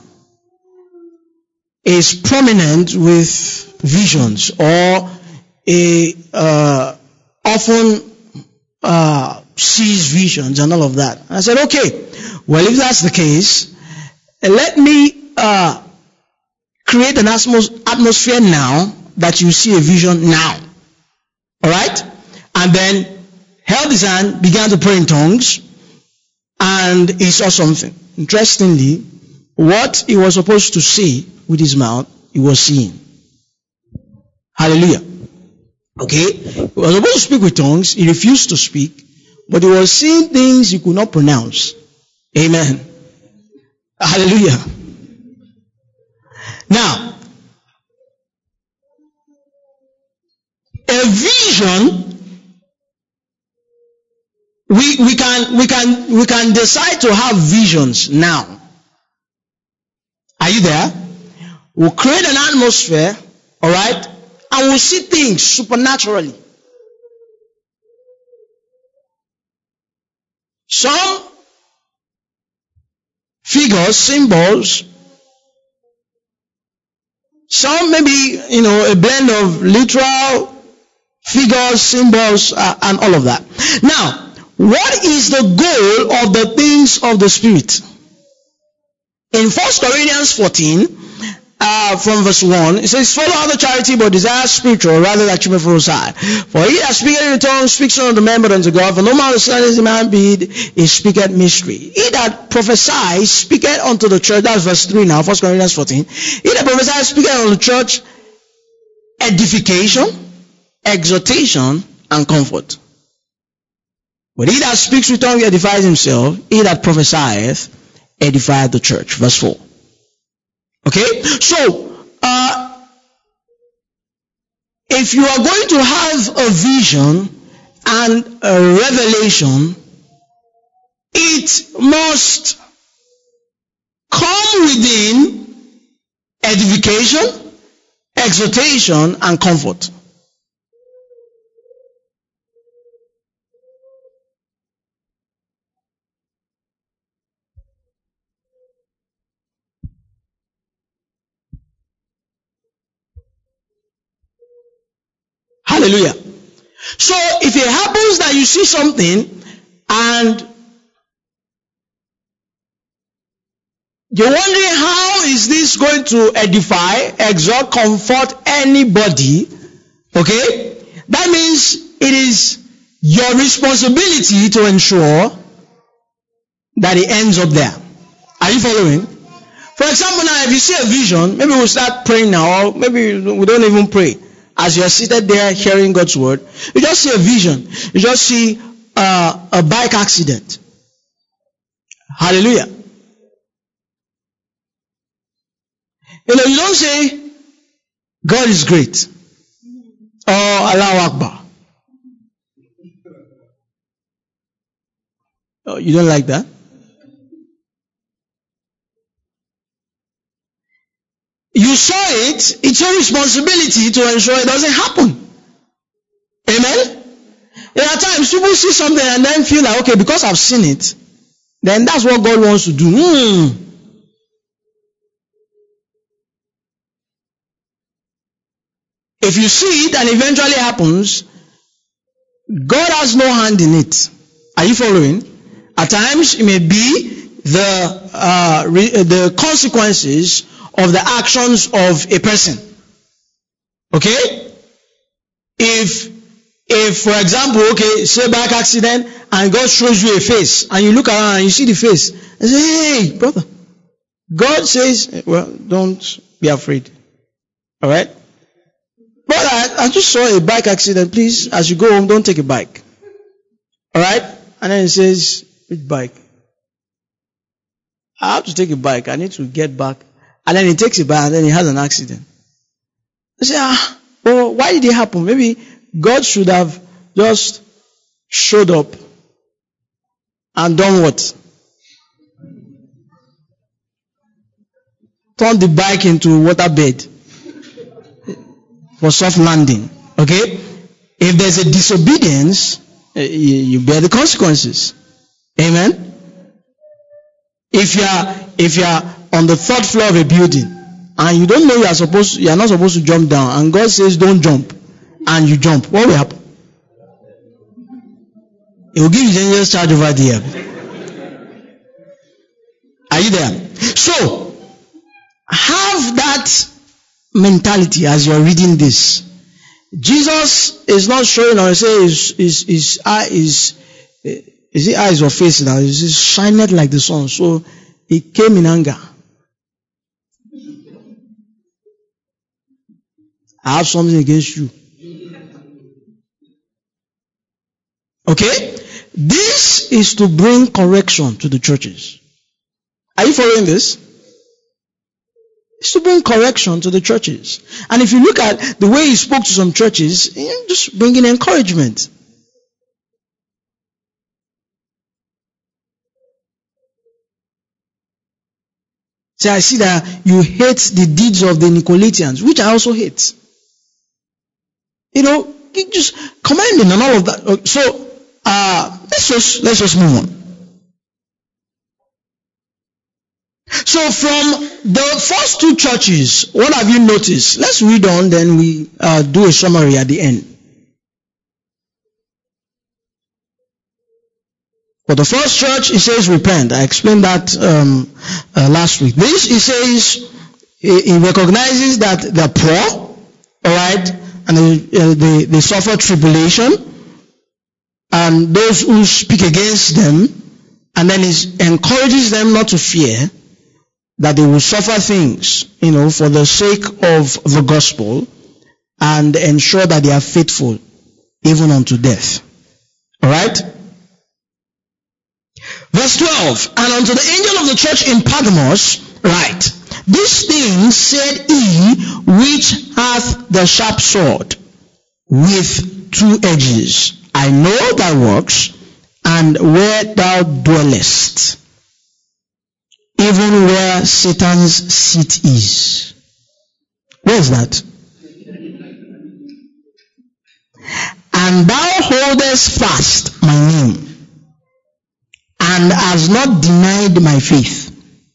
Is prominent with visions, or a uh, often uh, sees visions and all of that. I said, okay, well, if that's the case, let me uh, create an atmosphere now that you see a vision now. All right? And then held his hand, began to pray in tongues, and he saw something. Interestingly, what he was supposed to say with his mouth, he was seeing. Hallelujah. Okay? He was supposed to speak with tongues. He refused to speak. But he was seeing things he could not pronounce. Amen. Hallelujah. Now, a vision, we, we can, we can, we can decide to have visions now. Are you there? We'll create an atmosphere, alright, and we'll see things supernaturally. Some figures, symbols, some maybe, you know, a blend of literal figures, symbols, uh, and all of that. Now, what is the goal of the things of the Spirit? In First Corinthians fourteen, uh, from verse one, it says, follow other charity, but desire spiritual, rather that you may prophesy. For he that speaketh in tongues speaks not unto men, but unto God. For no man understandeth the man be, he speaketh mystery. He that prophesies speaketh unto the church. That's verse three now, First Corinthians fourteen. He that prophesies speaketh unto the church edification, exhortation, and comfort. But he that speaks with tongues edifies himself. He that prophesieth edifieth the church. Verse four. Okay? So, uh, if you are going to have a vision and a revelation, it must come within edification, exhortation, and comfort. Hallelujah. So if it happens that you see something and you're wondering how is this going to edify, exhort, comfort anybody, okay? That means it is your responsibility to ensure that it ends up there. Are you following? For example, now if you see a vision, maybe we'll start praying now, or maybe we don't even pray. As you are seated there hearing God's word, you just see a vision. You just see uh, a bike accident. Hallelujah. You know, you don't say, God is great, or Allahu Akbar. Oh, you don't like that? You saw it, it's your responsibility to ensure it doesn't happen. Amen? There are times people see something and then feel like, okay, because I've seen it, then that's what God wants to do. Hmm. If you see it and eventually happens, God has no hand in it. Are you following? At times, it may be the uh, re- the consequences of the actions of a person. Okay? If, if for example, okay, say bike accident, and God shows you a face, and you look around and you see the face, and say, hey, brother. God says, well, don't be afraid. Alright? But I, I just saw a bike accident. Please, as you go home, don't take a bike. Alright? And then he says, which bike? I have to take a bike. I need to get back. And then he takes a bike and then he has an accident. I say, ah, well, why did it happen? Maybe God should have just showed up and done what? Turned the bike into waterbed for soft landing. Okay? If there's a disobedience, you bear the consequences. Amen? If you are if you are on the third floor of a building and you don't know you are supposed to, you are not supposed to jump down, and God says don't jump, and you jump, what will happen? He will give you dangerous charge over there. Are you there? So have that mentality as you are reading this. Jesus is not showing or say his his his eye is is it eyes or face now? It is shined like the sun. So he came in anger. I have something against you. Okay? This is to bring correction to the churches. Are you following this? It's to bring correction to the churches. And if you look at the way he spoke to some churches, just bringing encouragement. See, I see that you hate the deeds of the Nicolaitans, which I also hate. You know, just commending and all of that. So, uh, let's just, let's just move on. So from the first two churches, what have you noticed? Let's read on, then we uh, do a summary at the end. For the first church, it says repent. I explained that um, uh, last week. This, it says, it recognizes that they're poor, alright, and they, uh, they, they suffer tribulation, and those who speak against them, and then it encourages them not to fear, that they will suffer things, you know, for the sake of the gospel, and ensure that they are faithful even unto death. Alright? Verse twelve, and unto the angel of the church in Pergamos write, this thing said he which hath the sharp sword with two edges. I know thy works, and where thou dwellest, even where Satan's seat is. Where is that? And thou holdest fast my name, and hast not denied my faith,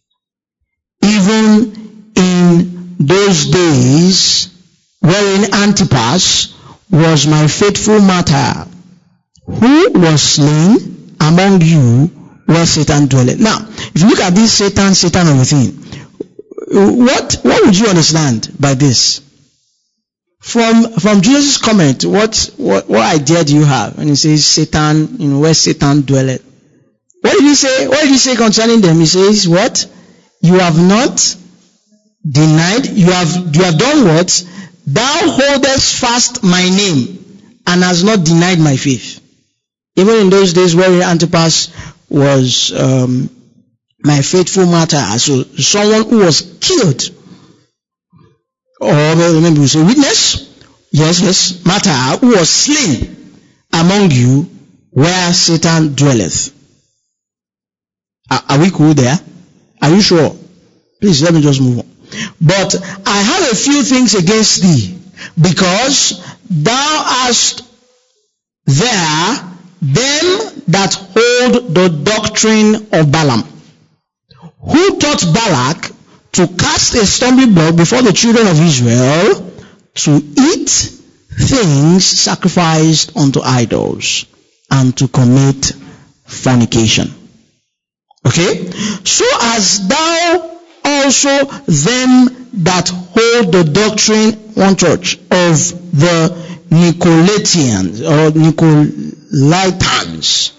even in those days wherein Antipas was my faithful martyr, who was slain among you where Satan dwelleth. Now, if you look at this Satan, Satan everything, what what would you understand by this? From from Jesus' comment, what what what idea do you have when he says Satan, you know, where Satan dwelleth? What did he say? What did he say concerning them? He says, what? You have not denied, you have you have done what? Thou holdest fast my name, and hast not denied my faith. Even in those days where Antipas was um, my faithful martyr, so someone who was killed, or maybe we say witness, yes, yes, martyr, who was slain among you where Satan dwelleth. Are, are we cool there? Are you sure? Please let me just move on. But I have a few things against thee, because thou hast there them that hold the doctrine of Balaam, who taught Balak to cast a stumbling block before the children of Israel, to eat things sacrificed unto idols, and to commit fornication. Okay? So as thou also them that hold the doctrine, one church, of the Nicolaitans or Nicolaitans,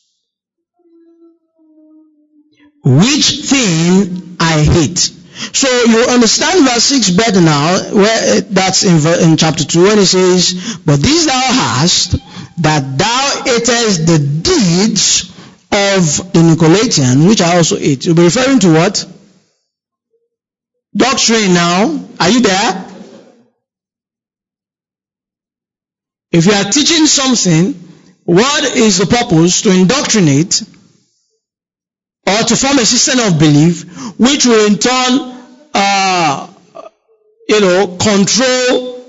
which thing I hate. So you understand verse six better now, where that's in, in chapter two, when it says, but this thou hast, that thou hatest the deeds of the Nicolaitans, which I also hate. You'll be referring to what? Doctrine now. Are you there? If you are teaching something, what is the purpose? To indoctrinate or to form a system of belief which will in turn uh, you know, control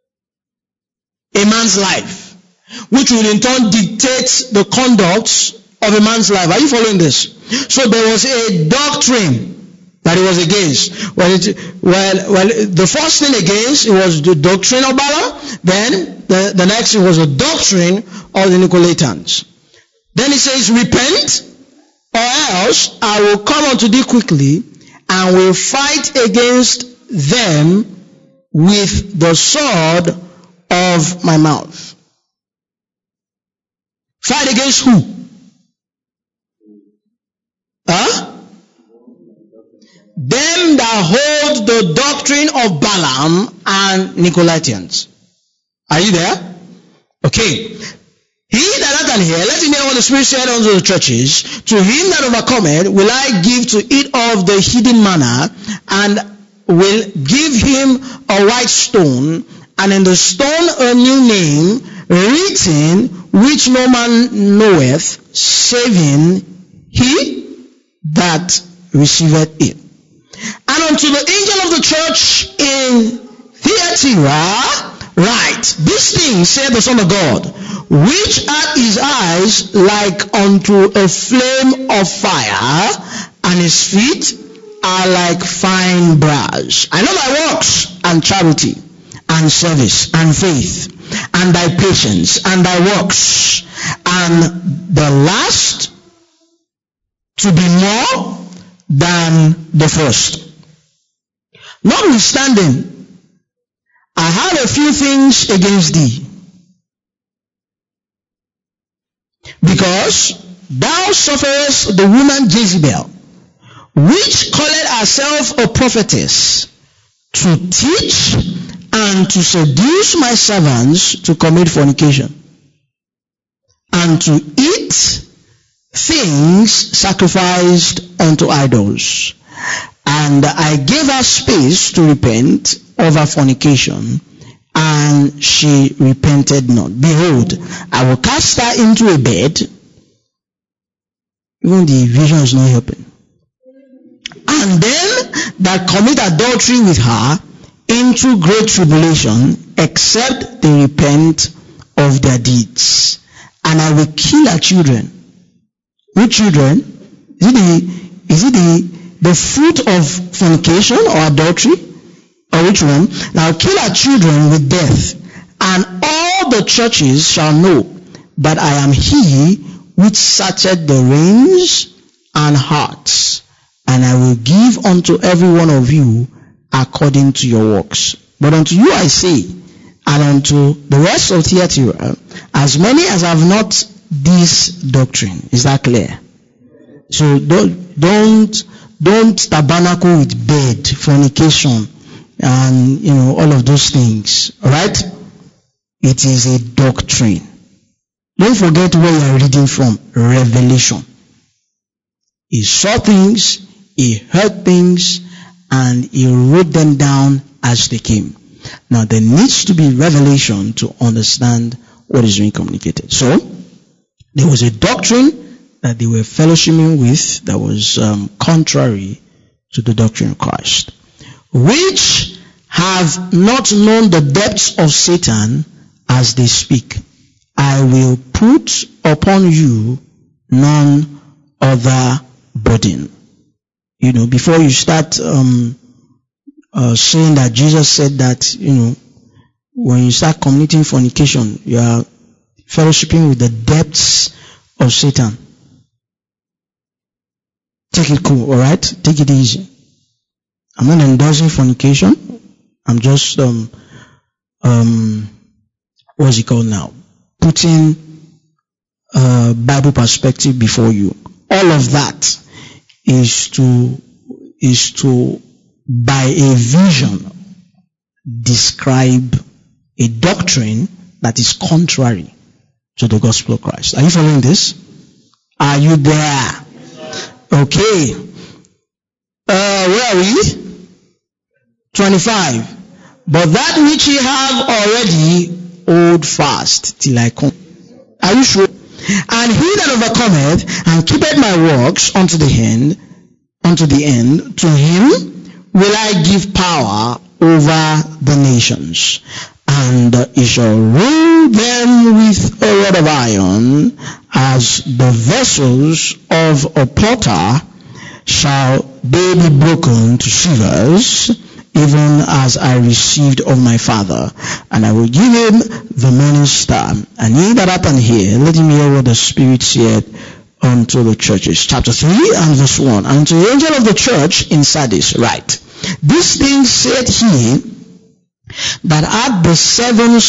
a man's life, which will in turn dictate the conduct of a man's life. Are you following this? So there was a doctrine that he was against. Well, it, well, well, the first thing against, it was the doctrine of Balaam. Then the, the next it was the doctrine of the Nicolaitans. Then he says, repent, or else I will come unto thee quickly, and will fight against them with the sword of my mouth. Fight against who? Huh? Them that hold the doctrine of Balaam and Nicolaitans. Are you there? Okay. He that hath an ear, let him hear what the Spirit said unto the churches. To him that overcometh will I give to eat of the hidden manna, and will give him a white stone, and in the stone a new name written, which no man knoweth, saving he that receiveth it. And unto the angel of the church in Thyatira write, this thing saith the Son of God, which hath his eyes like unto a flame of fire, and his feet are like fine brass. I know thy works, and charity, and service, and faith, and thy patience, and thy works, and the last to be more than the first. Notwithstanding, I have a few things against thee, because thou sufferest the woman Jezebel, which calleth herself a prophetess, to teach and to seduce my servants to commit fornication, and to eat things sacrificed unto idols. And I gave her space to repent of her fornication, and she repented not. Behold, I will cast her into a bed. Even the vision is not helping. And them that commit adultery with her into great tribulation, except they repent of their deeds. And I will kill her children. Which children? Is it the, is it the, the fruit of fornication or adultery? Or which one? Now kill her children with death, and all the churches shall know that I am he which searcheth the reins and hearts, and I will give unto every one of you according to your works. But unto you I say, and unto the rest of Thyatira, as many as have not this doctrine. Is that clear? So don't don't don't tabernacle with bed, fornication, and you know all of those things. Alright? It is a doctrine. Don't forget where you are reading from. Revelation. He saw things, he heard things, and he wrote them down as they came. Now there needs to be revelation to understand what is being communicated. So there was a doctrine that they were fellowshipping with that was um, contrary to the doctrine of Christ, which have not known the depths of Satan as they speak. I will put upon you none other burden. You know, before you start um, uh, saying that Jesus said that, you know, when you start committing fornication, you are fellowshipping with the depths of Satan. Take it cool, alright? Take it easy. I'm not endorsing fornication. I'm just, um, um, what's it called now? Putting uh, Bible perspective before you. All of that is to, is to, by a vision, describe a doctrine that is contrary to the gospel of Christ. Are you following this? Are you there? Okay. Uh, where are we? twenty-five. But that which ye have already, hold fast till I come. Are you sure? And he that overcometh and keepeth my works unto the end, unto the end, to him will I give power over the nations, and he shall rule them with a rod of iron, as the vessels of a potter shall they be broken to shivers, even as I received of my Father. And I will give him the morning star. And he that hath an ear, let him hear what the Spirit saith unto the churches. Chapter three and verse one. And to the angel of the church in Sardis write, This thing said he that had the seven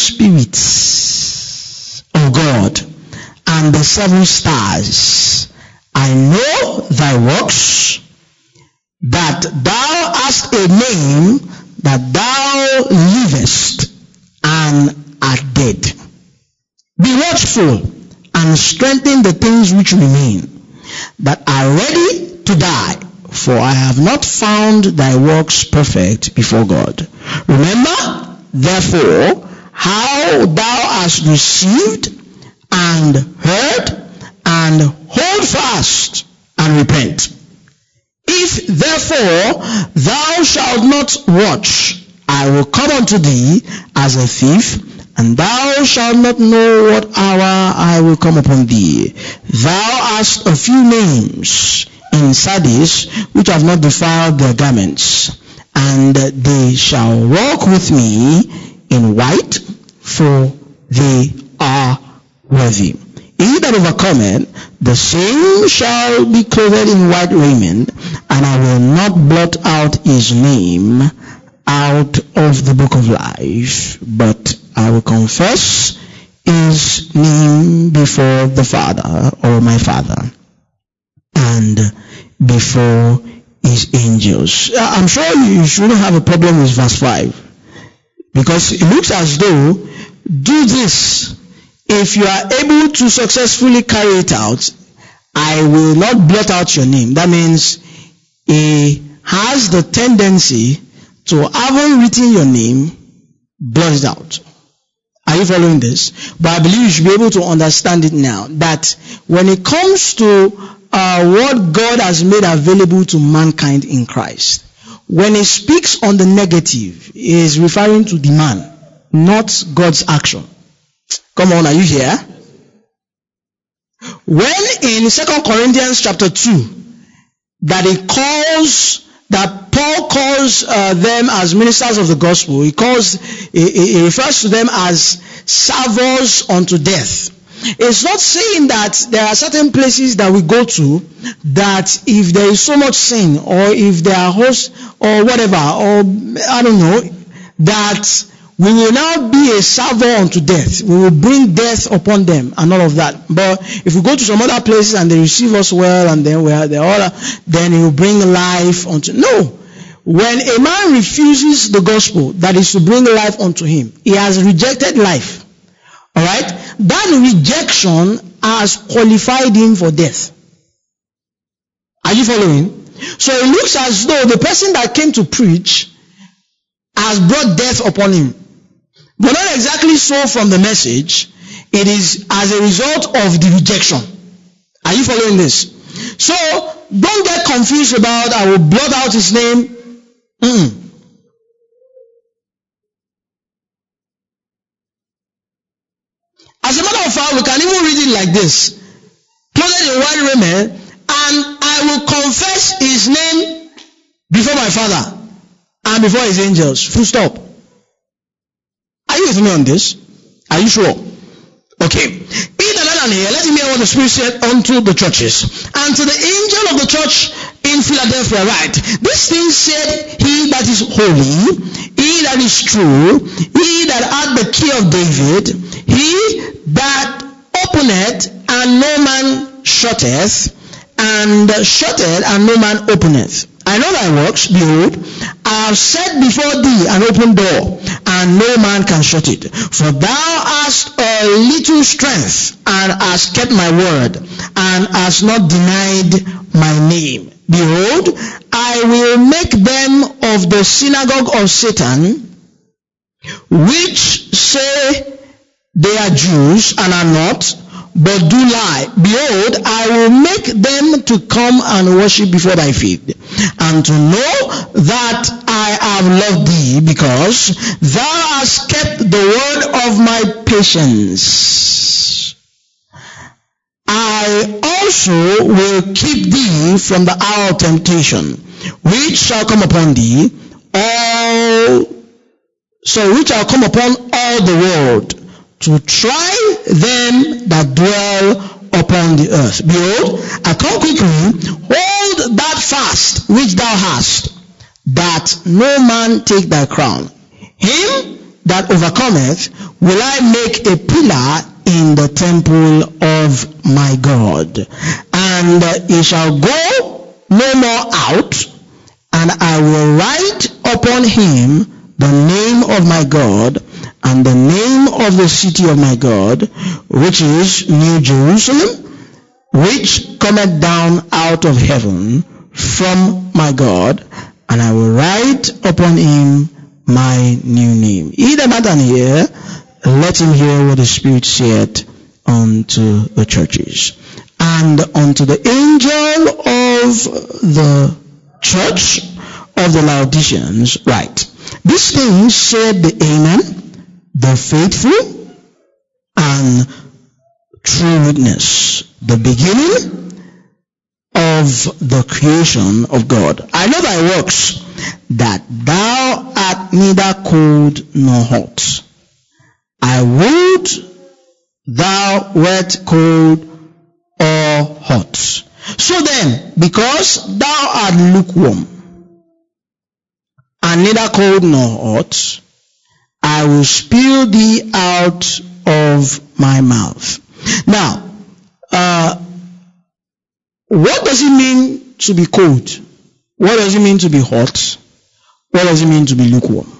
spirits of God and the seven stars. I know thy works, that thou hast a name, that thou livest and art dead. Be watchful and strengthen the things which remain, that are ready to die, for I have not found thy works perfect before God. Remember, therefore, how thou hast received and heard, and hold fast and repent. If therefore thou shalt not watch, I will come unto thee as a thief, and thou shalt not know what hour I will come upon thee. Thou hast a few names in Sardis which have not defiled their garments, and they shall walk with me in white, for they are worthy. He that overcometh, the same shall be clothed in white raiment, and I will not blot out his name out of the book of life, but I will confess his name before the Father, or my Father, and before his angels. I'm sure you shouldn't have a problem with verse five, because it looks as though, do this. If you are able to successfully carry it out, I will not blot out your name. That means he has the tendency to, having written your name, blot it out. Are you following this? But I believe you should be able to understand it now, that when it comes to uh, what God has made available to mankind in Christ, when he speaks on the negative, he is referring to the man, not God's action. Come on, are you here? When in Second Corinthians chapter two, that he calls, that Paul calls uh, them as ministers of the gospel, he calls, he, he refers to them as servers unto death. It's not saying that there are certain places that we go to that if there is so much sin, or if there are hosts, or whatever, or I don't know, that we will now be a server unto death. We will bring death upon them and all of that. But if we go to some other places and they receive us well, and then we are the other, then he will bring life unto. No. When a man refuses the gospel that is to bring life unto him, he has rejected life. Alright? That rejection has qualified him for death. Are you following? So it looks as though the person that came to preach has brought death upon him. But not exactly so from the message. It is as a result of the rejection. Are you following this? So, don't get confused about, I will blot out his name. Mm-mm. As a matter of fact, we can even read it like this. Clothed in white raiment, and I will confess his name before my Father and before his angels. Full stop. Are you with me on this? Are you sure? Okay. He that lieth and hear, let him hear what the Spirit said unto the churches. And to the angel of the church in Philadelphia write, this thing said he that is holy, he that is true, he that hath the key of David, he that openeth and no man shutteth, and shutteth and no man openeth. I know thy works, behold, I have set before thee an open door, and no man can shut it. For thou hast a little strength, and hast kept my word, and hast not denied my name. Behold, I will make them of the synagogue of Satan, which say they are Jews and are not, but do lie. Behold, I will make them to come and worship before thy feet, and to know that I have loved thee, because thou hast kept the word of my patience. I also will keep thee from the hour of temptation, which shall come upon thee, all so which shall come upon all the world, to try them that dwell upon the earth. Behold, I come quickly. Hold that fast which thou hast, that no man take thy crown. Him that overcometh will I make a pillar in the temple of my God, and he shall go no more out, and I will write upon him the name of my God, and the name of the city of my God, which is New Jerusalem, which cometh down out of heaven from my God, and I will write upon him my new name. He that hath an ear, let him hear what the Spirit saith unto the churches. And unto the angel of the church of the Laodiceans write, this thing said the Amen, the faithful and true witness, the beginning of the creation of God. I know thy works, that thou art neither cold nor hot. I would thou wert cold or hot. So then, because thou art lukewarm, and neither cold nor hot, I will spew thee out of my mouth. Now, uh, what does it mean to be cold? What does it mean to be hot? What does it mean to be lukewarm?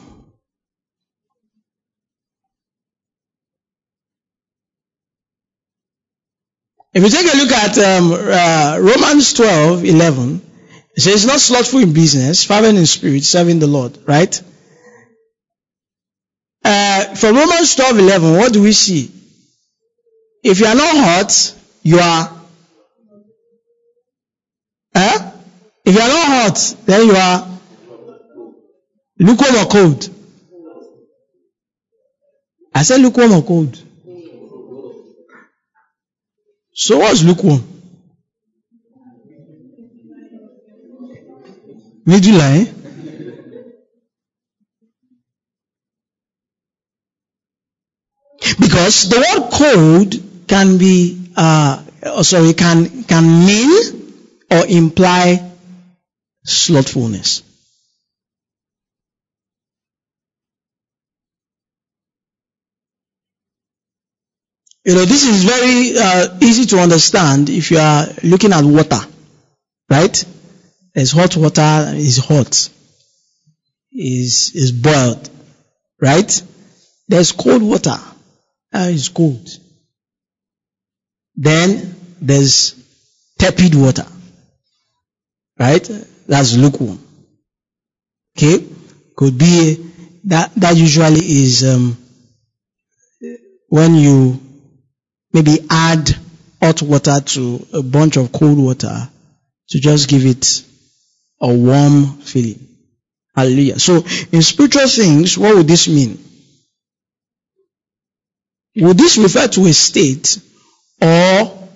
If you take a look at um, uh, Romans twelve eleven, it says, not slothful in business, fervent in spirit, serving the Lord, right? Uh, from Romans twelve eleven, what do we see? If you are not hot, you are. Eh? If you are not hot, then you are lukewarm or cold. I said lukewarm or cold. So what's lukewarm? Middle line. Because the word cold can be, uh, sorry, can can mean or imply slothfulness. You know, this is very uh, easy to understand if you are looking at water, right? There's hot water, is hot, is is boiled, right? There's cold water, uh, it's cold. Then there's tepid water, right? That's lukewarm. Okay, could be that that usually is um, when you maybe add hot water to a bunch of cold water to just give it a warm feeling. Hallelujah. So in spiritual things, what would this mean? Would this refer to a state or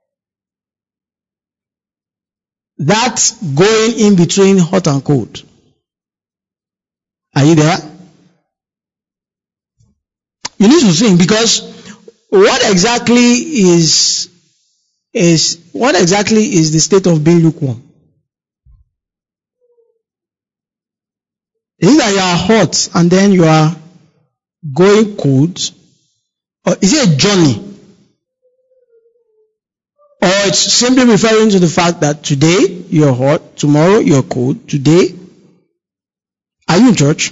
that going in between hot and cold? Are you there? You need to think, because what exactly is is what exactly is the state of being lukewarm? Is it that you are hot and then you are going cold? Or is it a journey? Or it's simply referring to the fact that today you're hot, tomorrow you're cold, today. Are you in church?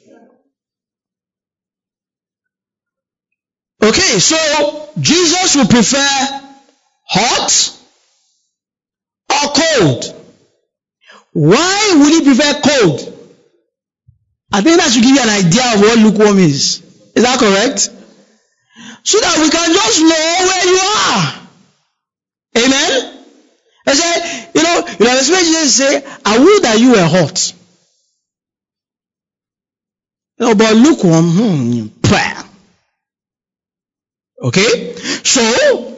Okay, so Jesus would prefer hot or cold. Why would he prefer cold? I think that should give you an idea of what lukewarm is. Is that correct? So that we can just know where you are. Amen? I say, you know, you know, especially Jesus say, I would that you were hot. You know, but lukewarm, hmm, prayer. Okay? So,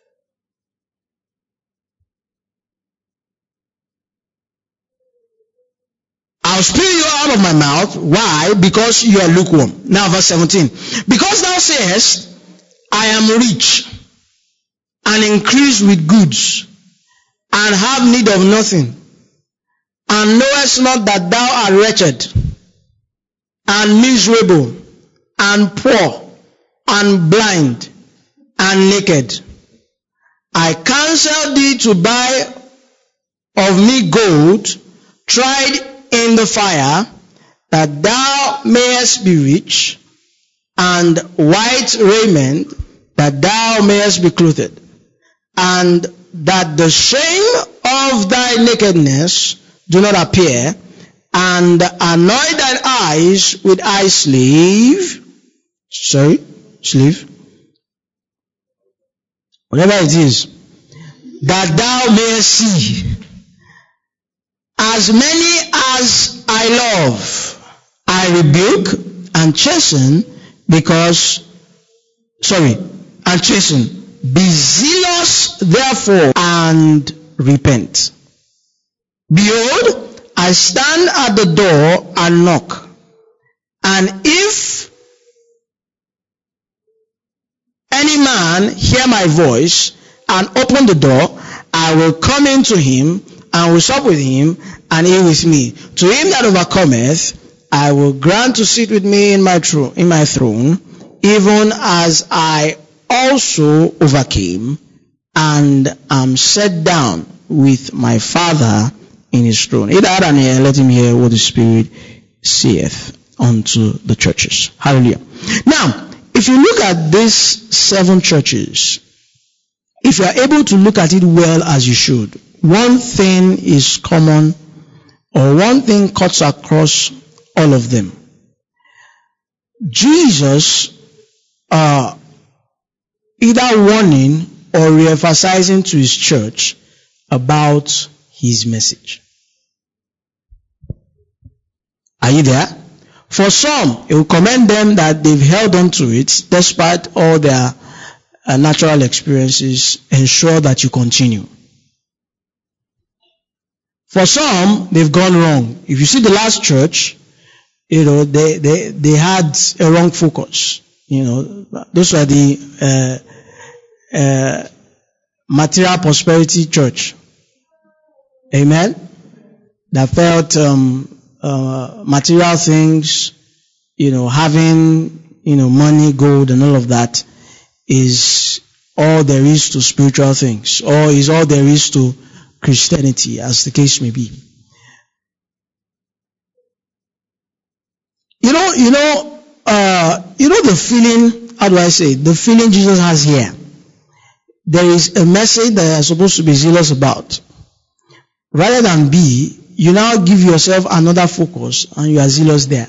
I'll spew you out of my mouth. Why? Because you are lukewarm. Now verse seventeen. Because thou sayest, I am rich, and increase with goods, and have need of nothing, and knowest not that thou art wretched, and miserable, and poor, and blind, and naked. I counsel thee to buy of me gold, tried in the fire, that thou mayest be rich, and white raiment, that thou mayest be clothed, and that the shame of thy nakedness do not appear, and anoint thine eyes with eye sleeve, sorry, sleeve, whatever it is, that thou mayest see. As many as I love, I rebuke and chasten, because, sorry, and chasten. Be zealous therefore and repent. Behold, I stand at the door and knock. And if any man hear my voice and open the door, I will come into him and will sup with him, and he with me. To him that overcometh, I will grant to sit with me in my throne, in my throne, even as I also overcame, and am set down with my Father in his throne. Either and here, let him hear what the Spirit saith unto the churches. Hallelujah. Now, if you look at these seven churches, if you are able to look at it well as you should, one thing is common, or one thing cuts across all of them. Jesus, uh, either warning or re-emphasizing to his church about his message. Are you there? For some, it will commend them that they've held on to it despite all their uh, natural experiences. Ensure that you continue. For some, they've gone wrong. If you see the last church, you know, they, they, they had a wrong focus. You know, those were the uh, uh, material prosperity church. Amen? That felt um, uh, material things, you know, having, you know, money, gold, and all of that is all there is to spiritual things, or is all there is to Christianity, as the case may be. You know, you know, uh, you know the feeling, how do I say, the feeling Jesus has here. There is a message that you're supposed to be zealous about. Rather than be, you now give yourself another focus and you are zealous there.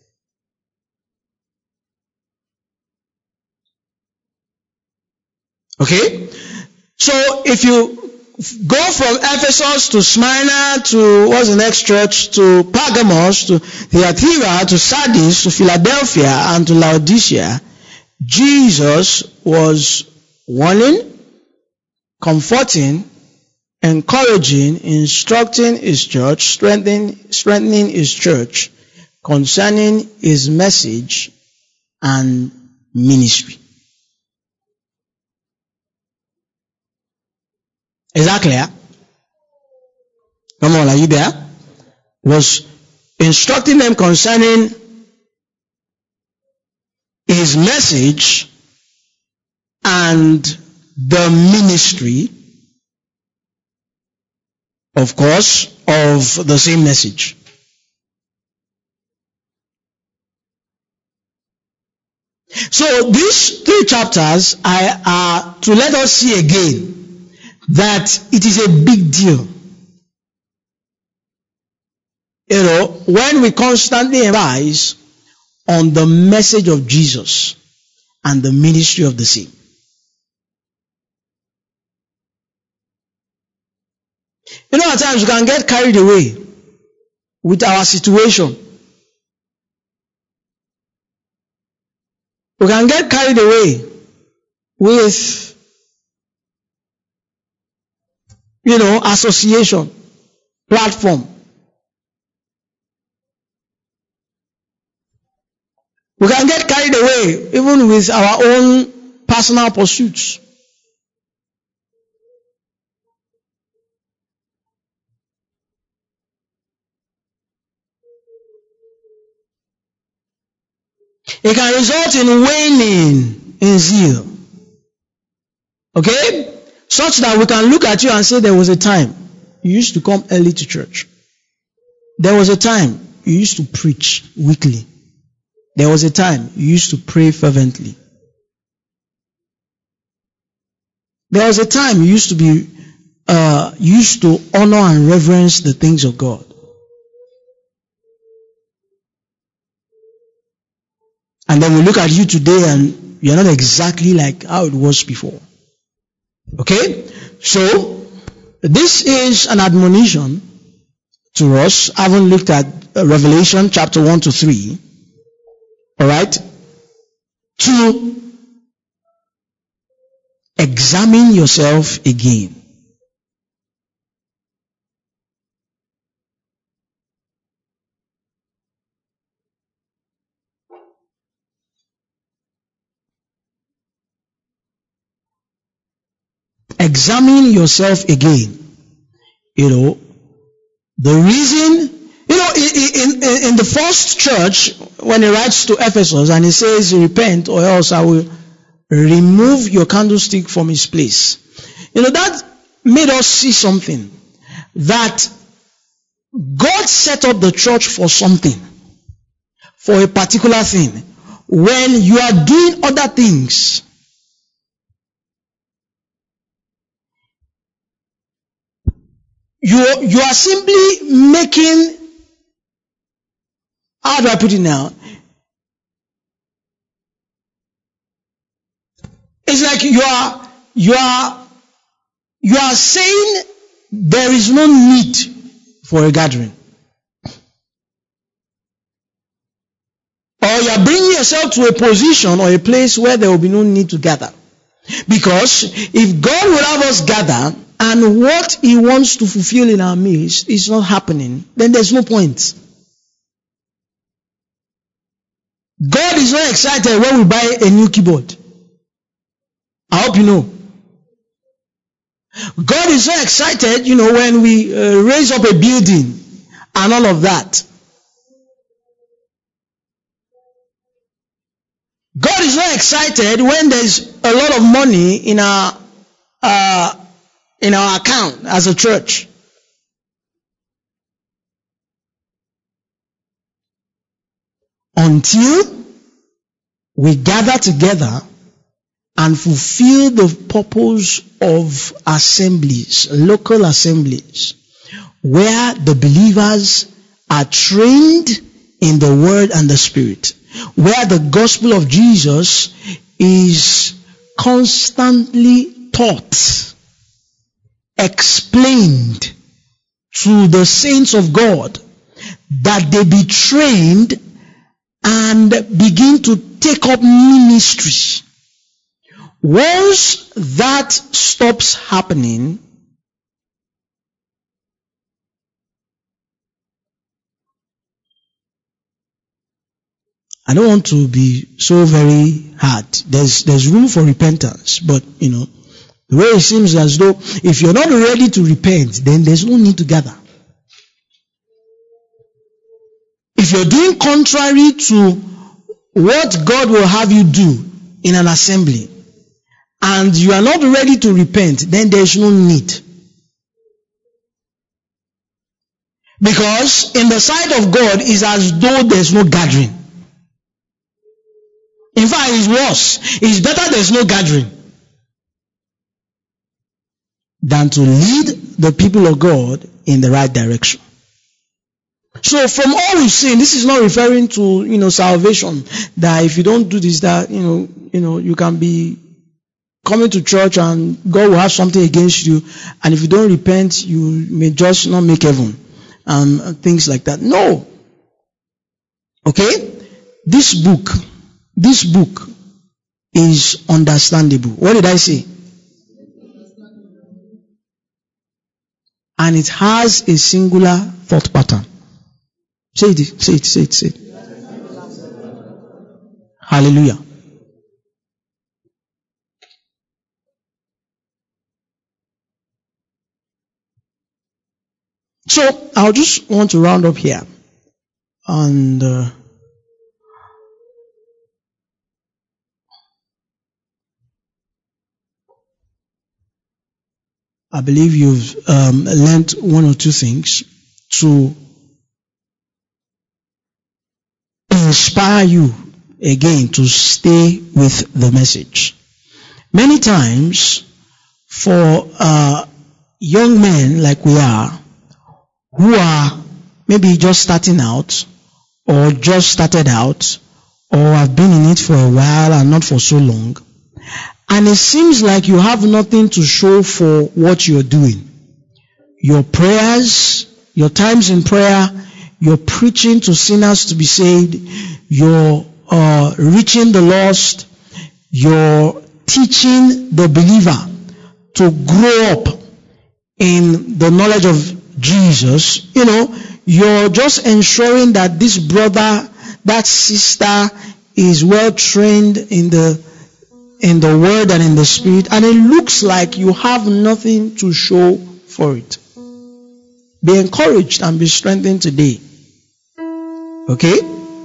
Okay? So if you go from Ephesus to Smyrna to what's the next church, to Pergamos, to Thyatira, to Sardis, to Philadelphia, and to Laodicea, Jesus was warning, comforting, encouraging, instructing his church, strengthening, strengthening his church concerning his message and ministry. Is that clear? Come on, are you there? Was instructing them concerning his message and the ministry, of course, of the same message. So these three chapters are, are to let us see again that it is a big deal. You know, when we constantly emphasize on the message of Jesus and the ministry of the same. You know, at times we can get carried away with our situation. We can get carried away with, you know, association, platform. We can get carried away even with our own personal pursuits. It can result in waning in zeal. Okay? Such that we can look at you and say there was a time you used to come early to church. There was a time you used to preach weekly. There was a time you used to pray fervently. There was a time you used to be, uh, used to honor and reverence the things of God. And then we look at you today and you're not exactly like how it was before. Okay? So, this is an admonition to us, having looked at Revelation chapter one to three. Alright? To examine yourself again. Examine yourself again. You know, the reason, you know, in, in, in the first church, when he writes to Ephesus and he says, repent or else I will remove your candlestick from his place. You know, that made us see something. That God set up the church for something. For a particular thing. When you are doing other things, you, you are simply making, how do I put it now? It's like you are, you are, you are saying there is no need for a gathering. Or you are bringing yourself to a position or a place where there will be no need to gather. Because if God will have us gather and what He wants to fulfill in our midst is not happening, then there's no point. God is not excited when we buy a new keyboard. I hope you know. God is so excited, you know, when we uh, raise up a building and all of that. God is not excited when there's a lot of money in our uh, in our account as a church. Until we gather together and fulfill the purpose of assemblies, local assemblies, where the believers are trained in the Word and the Spirit, where the gospel of Jesus is constantly taught, explained to the saints of God, that they be trained and begin to take up ministry. Once that stops happening, I don't want to be so very hard. There's, there's room for repentance, but, you know, the way it seems as though if you're not ready to repent, then there's no need to gather. If you're doing contrary to what God will have you do in an assembly, and you are not ready to repent, then there is no need. Because in the sight of God, it's as though there's no gathering. In fact, it's worse. It's better there's no gathering than to lead the people of God in the right direction. So from all we've seen, this is not referring to, you know, salvation, that if you don't do this, that, you know, you know, you can be coming to church and God will have something against you, and if you don't repent, you may just not make heaven, and things like that. No. Okay? This book, this book is understandable. What did I say? And it has a singular thought pattern. Say it, say it, say it, say it. Hallelujah. So, I'll just want to round up here. And uh, I believe you've um, learned one or two things to inspire you again to stay with the message. Many times, for uh, young men like we are, who are maybe just starting out, or just started out, or have been in it for a while and not for so long, and it seems like you have nothing to show for what you're doing. Your prayers, your times in prayer, your preaching to sinners to be saved, your uh, reaching the lost, your teaching the believer to grow up in the knowledge of Jesus, you know, you're just ensuring that this brother, that sister is well trained in the in the word and in the spirit, and it looks like you have nothing to show for it. Be encouraged and be strengthened today. Okay?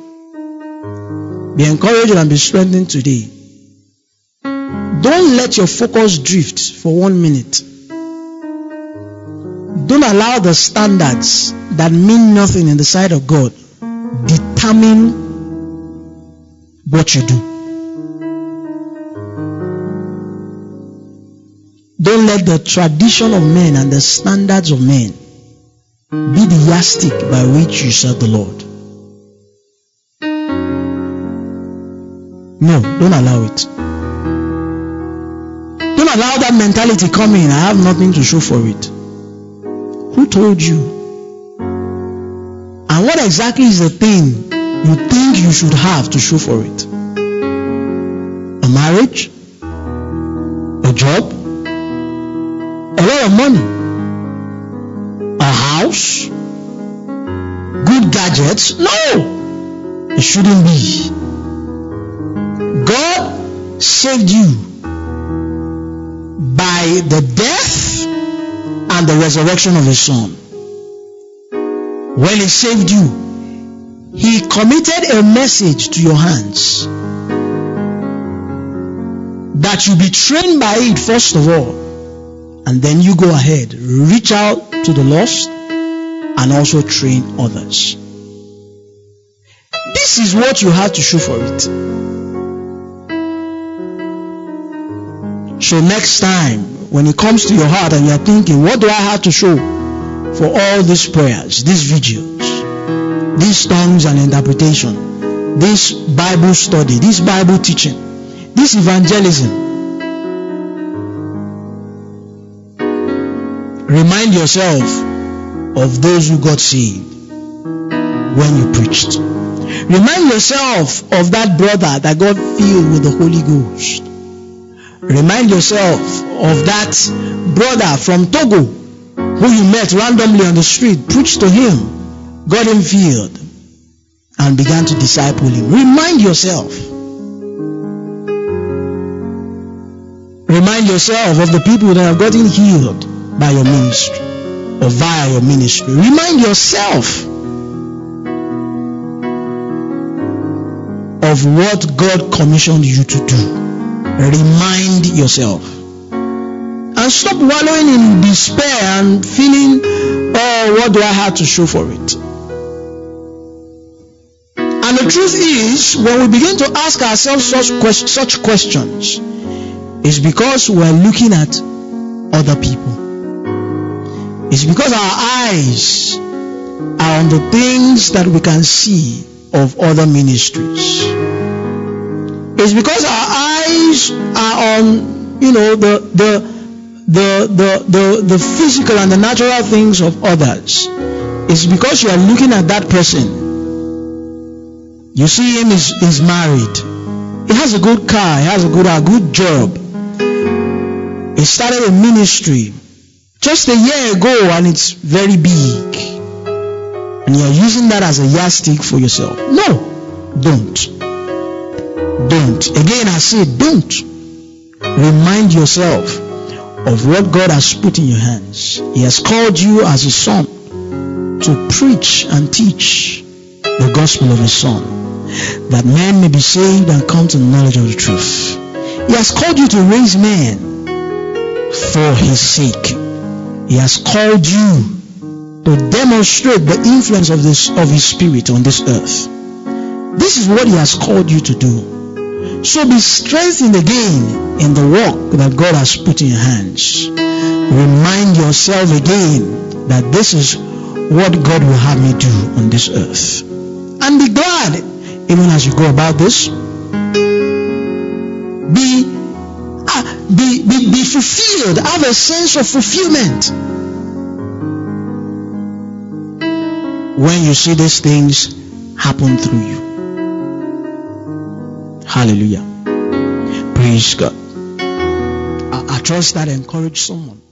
Be encouraged and be strengthened today. Don't let your focus drift for one minute. Don't allow the standards that mean nothing in the sight of God determine what you do. Don't let the tradition of men and the standards of men be the yardstick by which you serve the Lord. No, don't allow it. Don't allow that mentality come in. I have nothing to show for it. Who told you? And what exactly is the thing you think you should have to show for it? A marriage? A job? A lot of money? A house? Good gadgets? No! It shouldn't be. God saved you by the death and the resurrection of His Son. When He saved you, He committed a message to your hands that you be trained by it first of all, and then you go ahead, reach out to the lost and also train others. This is what you have to show for it. So next time, when it comes to your heart and you're thinking, what do I have to show for all these prayers, these videos, these tongues and interpretation, this Bible study, this Bible teaching, this evangelism, remind yourself of those who got saved when you preached. Remind yourself of that brother that got filled with the Holy Ghost. Remind yourself of that brother from Togo who you met randomly on the street, preached to him, got him filled, and began to disciple him. Remind yourself. Remind yourself of the people that have gotten healed by your ministry or via your ministry. Remind yourself of what God commissioned you to do. Remind yourself. And stop wallowing in despair and feeling, oh, what do I have to show for it? And the truth is, when we begin to ask ourselves such, quest- such questions, it's because we're looking at other people. It's because our eyes are on the things that we can see of other ministries. It's because our eyes are on, you know, the the the the the, the physical and the natural things of others. It's because you are looking at that person. You see him is is married. He has a good car. He has a good a good job. He started a ministry just a year ago, and it's very big. And you are using that as a yardstick for yourself. No, don't. Don't. Again, I say don't. Remind yourself of what God has put in your hands. He has called you as a son to preach and teach the gospel of his son, that men may be saved and come to the knowledge of the truth. He has called you to raise men for his sake. He has called you to demonstrate the influence of this of his spirit on this earth. This is what he has called you to do. So be strengthened again in the work that God has put in your hands. Remind yourself again that this is what God will have me do on this earth. And be glad even as you go about this. Be, uh, be, be, be fulfilled. Have a sense of fulfillment when you see these things happen through you. Hallelujah. Praise God. I, I trust that encouraged someone.